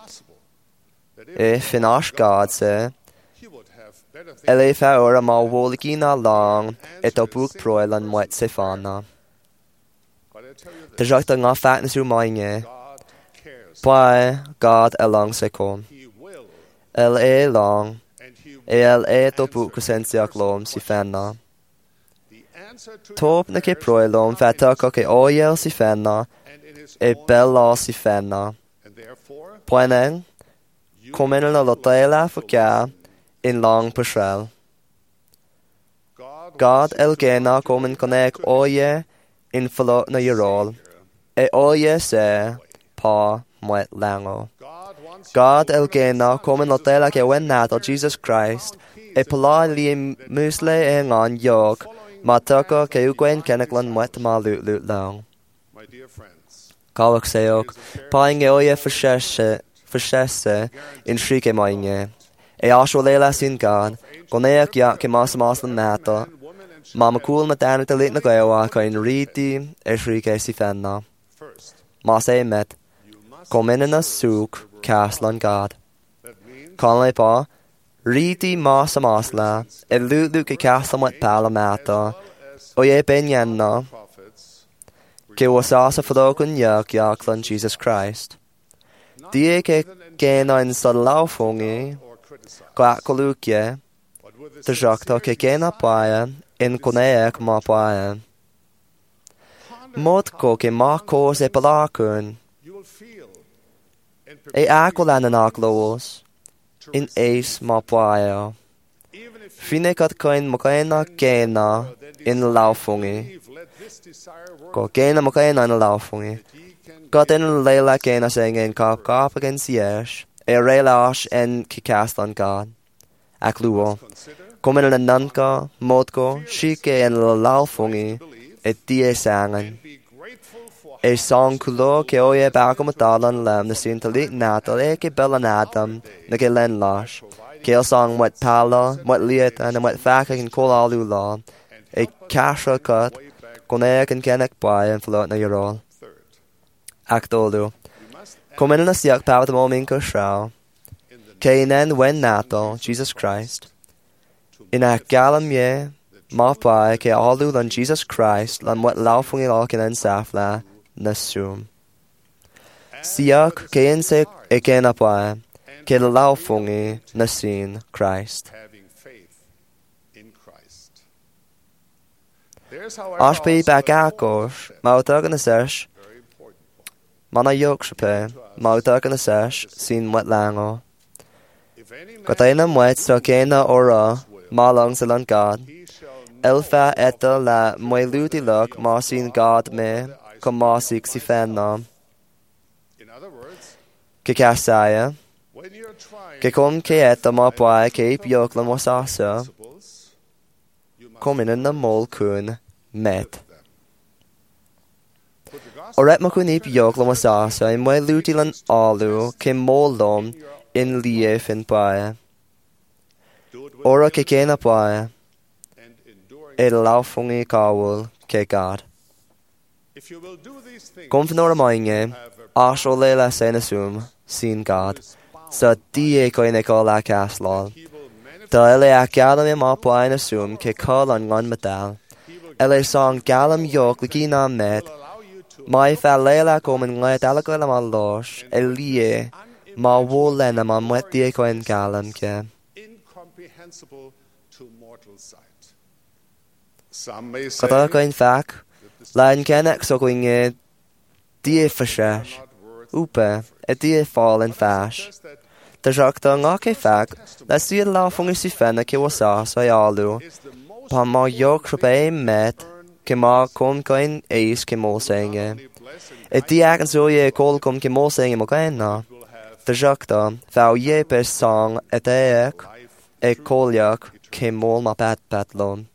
E finash God se. Ele fa ora ma wolikina long e to book proilan moet se fana. Tejak nga fat na su maing e. Poe God along se kom. El e long. E el e to book kusensiak lom si fana. Top na ke proilom fata ko ke oyel si fenna e bella si fenna. Poeneng, komen na lotela fuka in long pasrel. God el gena komen konek oye in falo na yerol. E oye se pa moet lango. God el gena komen lotela ke wen nato Jesus Christ e pala li musle e ngan yok. Mataka ke ugwen keneklan moet ma lut lut long. Kawak seok, paing e oye verschesse, verschesse in shrike mainge. E asho lela sin God, koneak ya ke mas mas na mata. Mama cool matana te lit na gawa ka in riti e shrike si fenna. Mas e met, komen na suk, kaslan God. Kanle pa, Riti masa masla, e lulu ke kasla moet pala mata, o ye ben yanna, ke wasasa fadokun yak yaklan Jesus Christ. Die ke gena in sa laufungi, kwa kolukye, te jakta ke gena paia, in koneek ma paia. Motko ke ma kos e palakun, e akolan an akloos, in eis ma paia. Fine kat koin makaina gena in laufungi. Ko gena makaina in laufungi. Kat in leila gena sing in kap kap again siesh. E relash en kikastan God. Akluo. Kom in an nanka, modko, shike in laufungi. E die sangen. E song kulo ke oye bakom atalan lem na sintalit natal e ke belan adam na ke len lash. Ke song wat pala, wat liet and wat faka in kol alu la. E kasha cut, konek and kenek by and float na yorol. Actolu. Komen na siak pawat mo minko shao. Ke inen wen natal, Jesus Christ. In a galam ye, ma pai ke alu lan Jesus Christ lan wat laufungi la ken safla. Nasum. Siak ke inse eken apa ke laufungi nasin Christ. Ashpi bagakos mautagan asesh mana yokshape mautagan asesh sin wat lango Gotaina muet so kena ora, malong salon God. Elfa eta la moiluti luk marsin God me, kom marsik si fan nam. Ke kasaya, ke kom ke eta ma poa ke ip la mosasa, kom in na mol kun met. Oret ma kun ip yok la mosasa, in moiluti lan alu, ke mol lom, in lief in poa. Ora ke kena poa, e laufungi kawul ke God. Kom van ora mainge, as o lela senasum, sin God, sa die ko in ekol a kaslal. Da ele a galam im apo ein asum ke kol an ngan metal. Ele song galam yok liki na met, mai fa lela kom in ngait alakala ma losh, elie, ma wo lena ma mwet die ko in galam ke. Kata ko in fak, la in kenek so ko inge, die fashash, upe, e die fall in fash. Ta jak ta nga ke fak, la si la fungi si fena ke wasa so yalu, pa ma yok shpe met, ke ma kom ko in eis ke mo senge. E die aken so ye kol kom ke mo senge mo kain na. Ta jak ta, fa ye per song et eek, e koljak ke mol ma pat pat lon.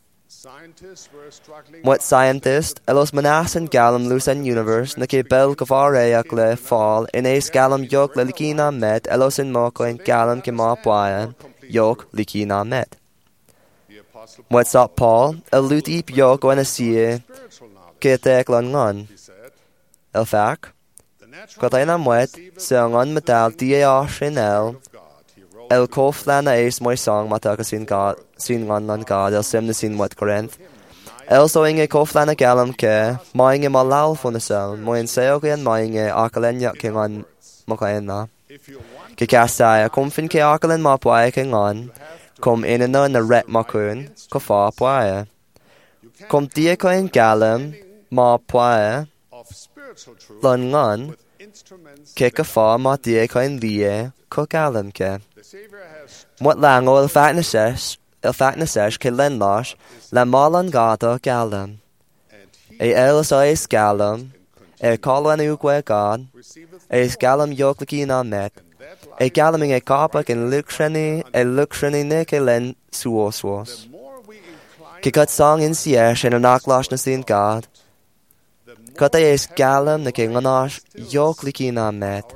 What scientist, elos manasan galam lusan universe, na ke bel kavareak le fall, in eis galam yok le likina met, elos in moko in galam ke ma poayan, yok likina met. What's up, Paul? El lut ip yok o anasie, ke tek lan ngan. El fak, kotayna mwet, se ngan metal die ashin el, el koflana eis moy song mataka sin God, sin ngan lan God, el sim na sin wat Corinth. El so inge koflana galam ke, mainge malal fun sel, moin seo ke an mainge akalenya ke ngan mokaena. Ke kasaya kom fin ke akalen ma poa ke ngan, kom inena na ret makun, ko fa poa. Kom die ko in galam ma poa, lan ngan, ke ka fa ma die ko in lie, ko galam ke. Wat lang o el fact na sesh, el fact na sesh ke len lash, la malan gata galam. E elis ois galam, e kalan ugwe God, e galam yokliki na met, e galaming e kapak in lukreni, e lukreni ne ke len suos was. Ke kat song in siesh in a naklash na sin God, kat e es galam na ke nganash yokliki na met.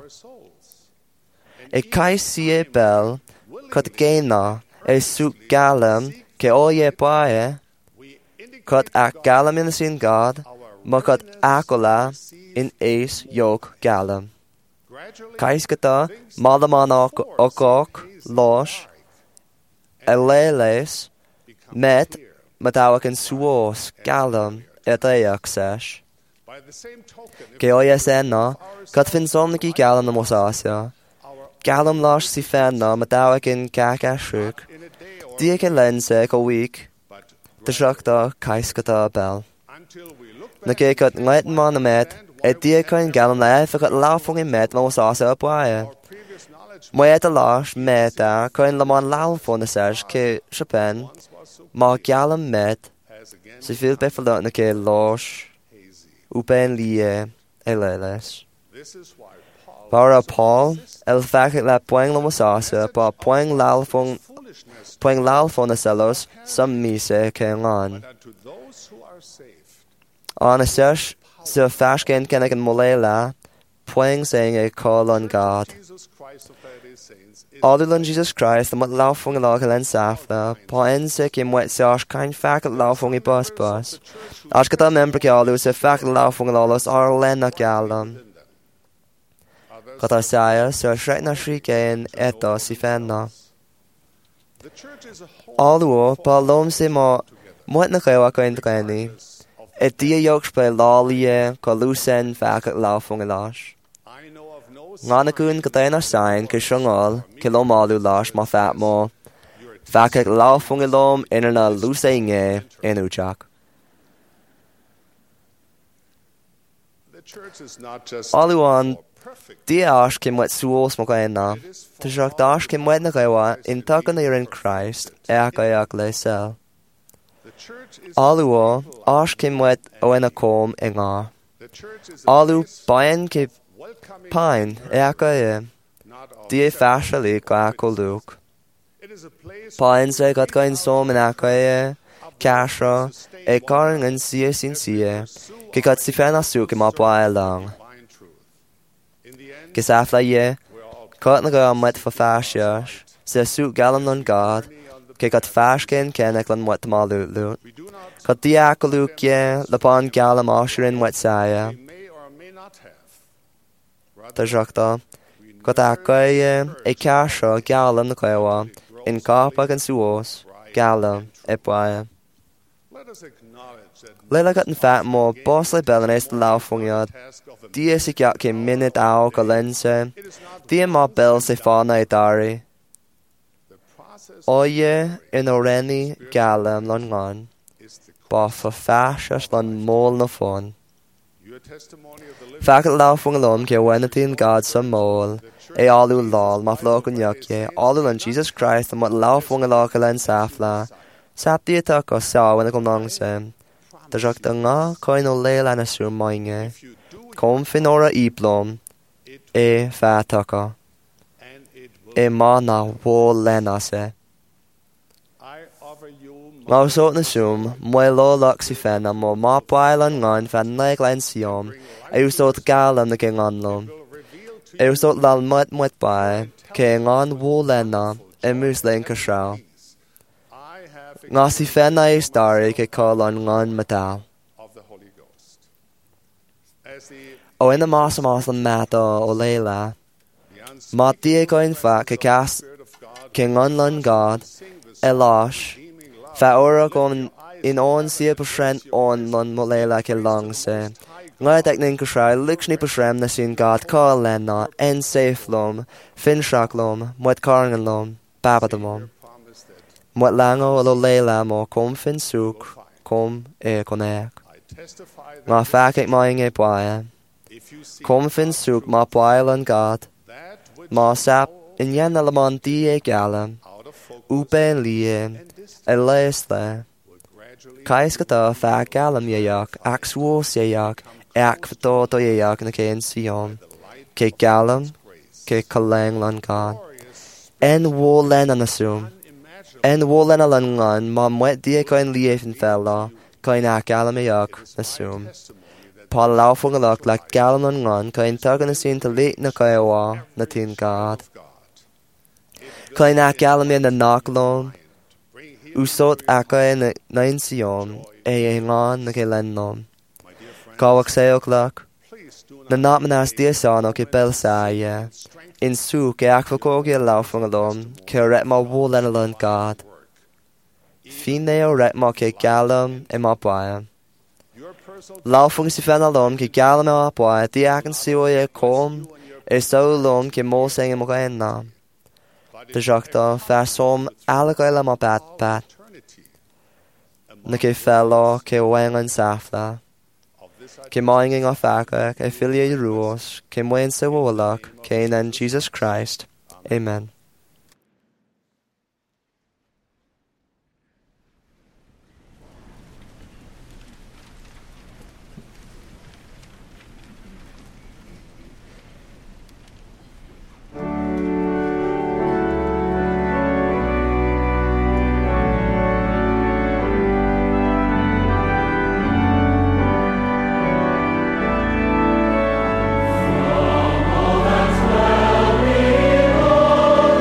E kai sie bel, kat gena, e suk galam, ke oye pae, kat ak galam in sin God, ma kat akola in eis yok galam. Kais kata, malaman ok okok, losh, eleles, met, matawak in suos, galam, et eak sesh. Ke oye sena, kat fin somniki galam na mosasya, galam lash si fenna matawak in kakashuk, die ke lense ko week, de shakta kais kata bel. Na ke kat ngait man met, et die ko in galam la efa kat laufung in met ma mosasya apuaya. Moe et a lash meta ko in laman laufung na sesh ke shapen, ma galam met, si fil befalot na ke losh, upen lie eleles. Para Paul, el fact la poing la mosasa, pa poing lalfong, poing lalfong na selos, sam mise ke ngan. An a sesh, se fashken kenek en molela, poing saying a call on God. Adulan Jesus Christ, the mat lalfong la kelen safla, pa ense kim wet sesh kind fact lalfong i bus bus. Ashkata member ke alu se fact lalfong lalos ar lena galam. Kata saya, so shret na shrikein eto si fenna. Aluo, pa lom se ma, mwet na kayo ako intakani, et dia yok spre lalie, ka lusen fakat laufung ilash. Nganakun katay na sign, ke shungol, ke lom alu lash ma fat mo, fakat laufung ilom inana lusenge inuchak. Aluan Di as cym wet sŵs mo gael na. Tysach das cym wet na gael in tagan na yn Christ e ac ai ac le sel. Alw o, as cym wet o en a com e nga. Alw bain cy pain e ac ai e. Di e fasali ga ac o lwg. Pain se gad gael som yn ac ai e. Casra e garing yn sia sy'n sia. Gy gad si fen a sŵg yma bwa e lang. Gysafla ie, cwrt na gael mwet fa fasias, se sŵg galam non gad, gy gad fasgen ceneg lan mwet ma lwt lwt. Gad di ac o lwg ie, lapan galam asherin mwet saya. Da jacta, gad ac ie, e casra galam na gael in gapa gan sŵos, galam e bwaia. Leila gat yn fat mo, bos le bel yn eist law fwngad. Di es i giat ke minute aw galense. Di e ma bel se fana e dari. Oye in oreni galam lon ngan. Ba fa fasas lon mol na fon. Fakat law fwngad ke wenatin gad sa mol. E alu lol ma flog yn yakye. Alu lon Jesus Christ am wat law fwngad law galen safla. Sap di eta ko sa wen kom nang se. Da jacq da nga coin o leil an asur mainge. Com fin ora iblom. E fataka. E ma na wo lena se. Nga usot na sum, mwe lo lak si fen am mo ma pael an ngan fan leg len siom. E usot galam na ke nganlom. E usot lal mwet mwet bae. Ke ngan wo lena. E mus len kashaw. Nga si fen na e stari ke call on ngan matal. O in the mas mas la mata o leila. Ma di e goin fa ke cas ke ngan lan God. E lash. Fa ora gon in on si e pasren on lan mo leila ke lang se. Nga dek nin kashrai likshni pasrem na sin God call lena en safe lom. Fin shak lom. Mwet karangan lom. Babadamom. Mwet lango o leila mo kom fin suk, kom e konek. Nga fakik maing e bwaia. Kom fin suk ma bwaia lan gad. Ma sap in yen alaman di e galam. Upe en lie, e leis le. Kais gata fa galam yeyak, ak swos yeyak, e ak fato do yeyak na ke en sion. Ke galam, ke kaleng lan gad. En wo len an asum. En wolen alan ngan, ma mwet di e koin lief yn fel la, koin a galam e ag, asum. Pa lau fwng alak la galam an ngan, koin tag yn asyn ta lit na koi awa, na tin gad. Koin a galam e na naglom, usot a koin na insion, e e ngan na ke lennom. Kawak seok lak, na nat manas di asano ke bel sa ye. In su ke ak fakogi lau fwng alom, ke ret ma wolen alan gad. Fin ne o ret ma ke galam e ma bwaia. Lau fwng si fen alom ke galam e ma bwaia, di ak yn siwa e kom, e so lom ke mo seng e mo gael na. Da jacq da, fa som ala gael ma bat bat. Na ke fello ke wengan safla. Ke mainging of agak, e filia ruos, ke mwen se wolak, ke in Jesus Christ. Amen. Well,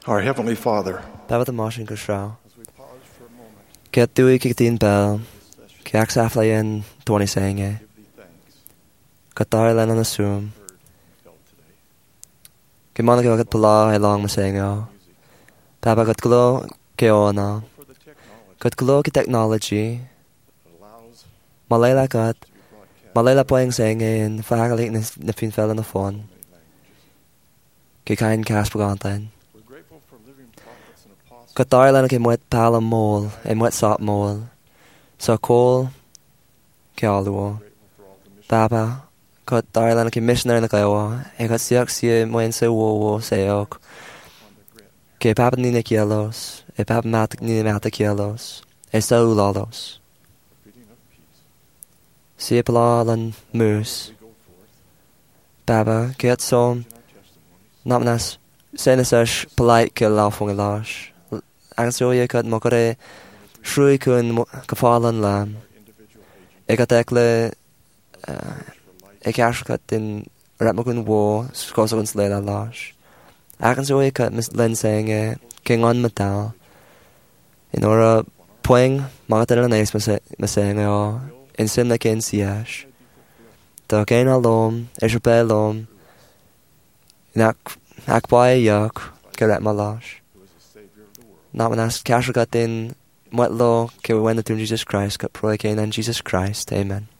Our Heavenly Father, Baba the Martian Gushrao. Get Dewey Kickin Bell. Kiak Saflayan Twenty Saying. Qatar Len on the Zoom. Kimana got Pala along the saying. Baba got glow Keona. Got glow technology. Malayla got Malayla playing saying in faculty the fin fell on the phone. Kikain Casper Gontain. Qatar Len came wet Pala Mole and wet sop mole. So cool Kialua. Baba Qatar Len came missionary in the Kiowa. And got siak see when say wo wo say ok. Ke Papa Nina Kielos. E Papa Matic Nina Matic Kielos. E so lalos. See Palalan Moose. Baba get some. Not nas. Send us polite kill laughing a lash. And so you could mokere. Shrui kun kafalan lam. I got ekle. I cash cut in Ratmokun war. Skosokun slay lash. I can so you cut Miss Lynn saying King on metal. In order poing Martin and Ace saying oh. In sin like in siash. The gain alone, I should play alone. Nak by a yuck, get at my lash. Not when I cash got in what law, can we win the Jesus Christ, got pro again and Jesus Christ, amen.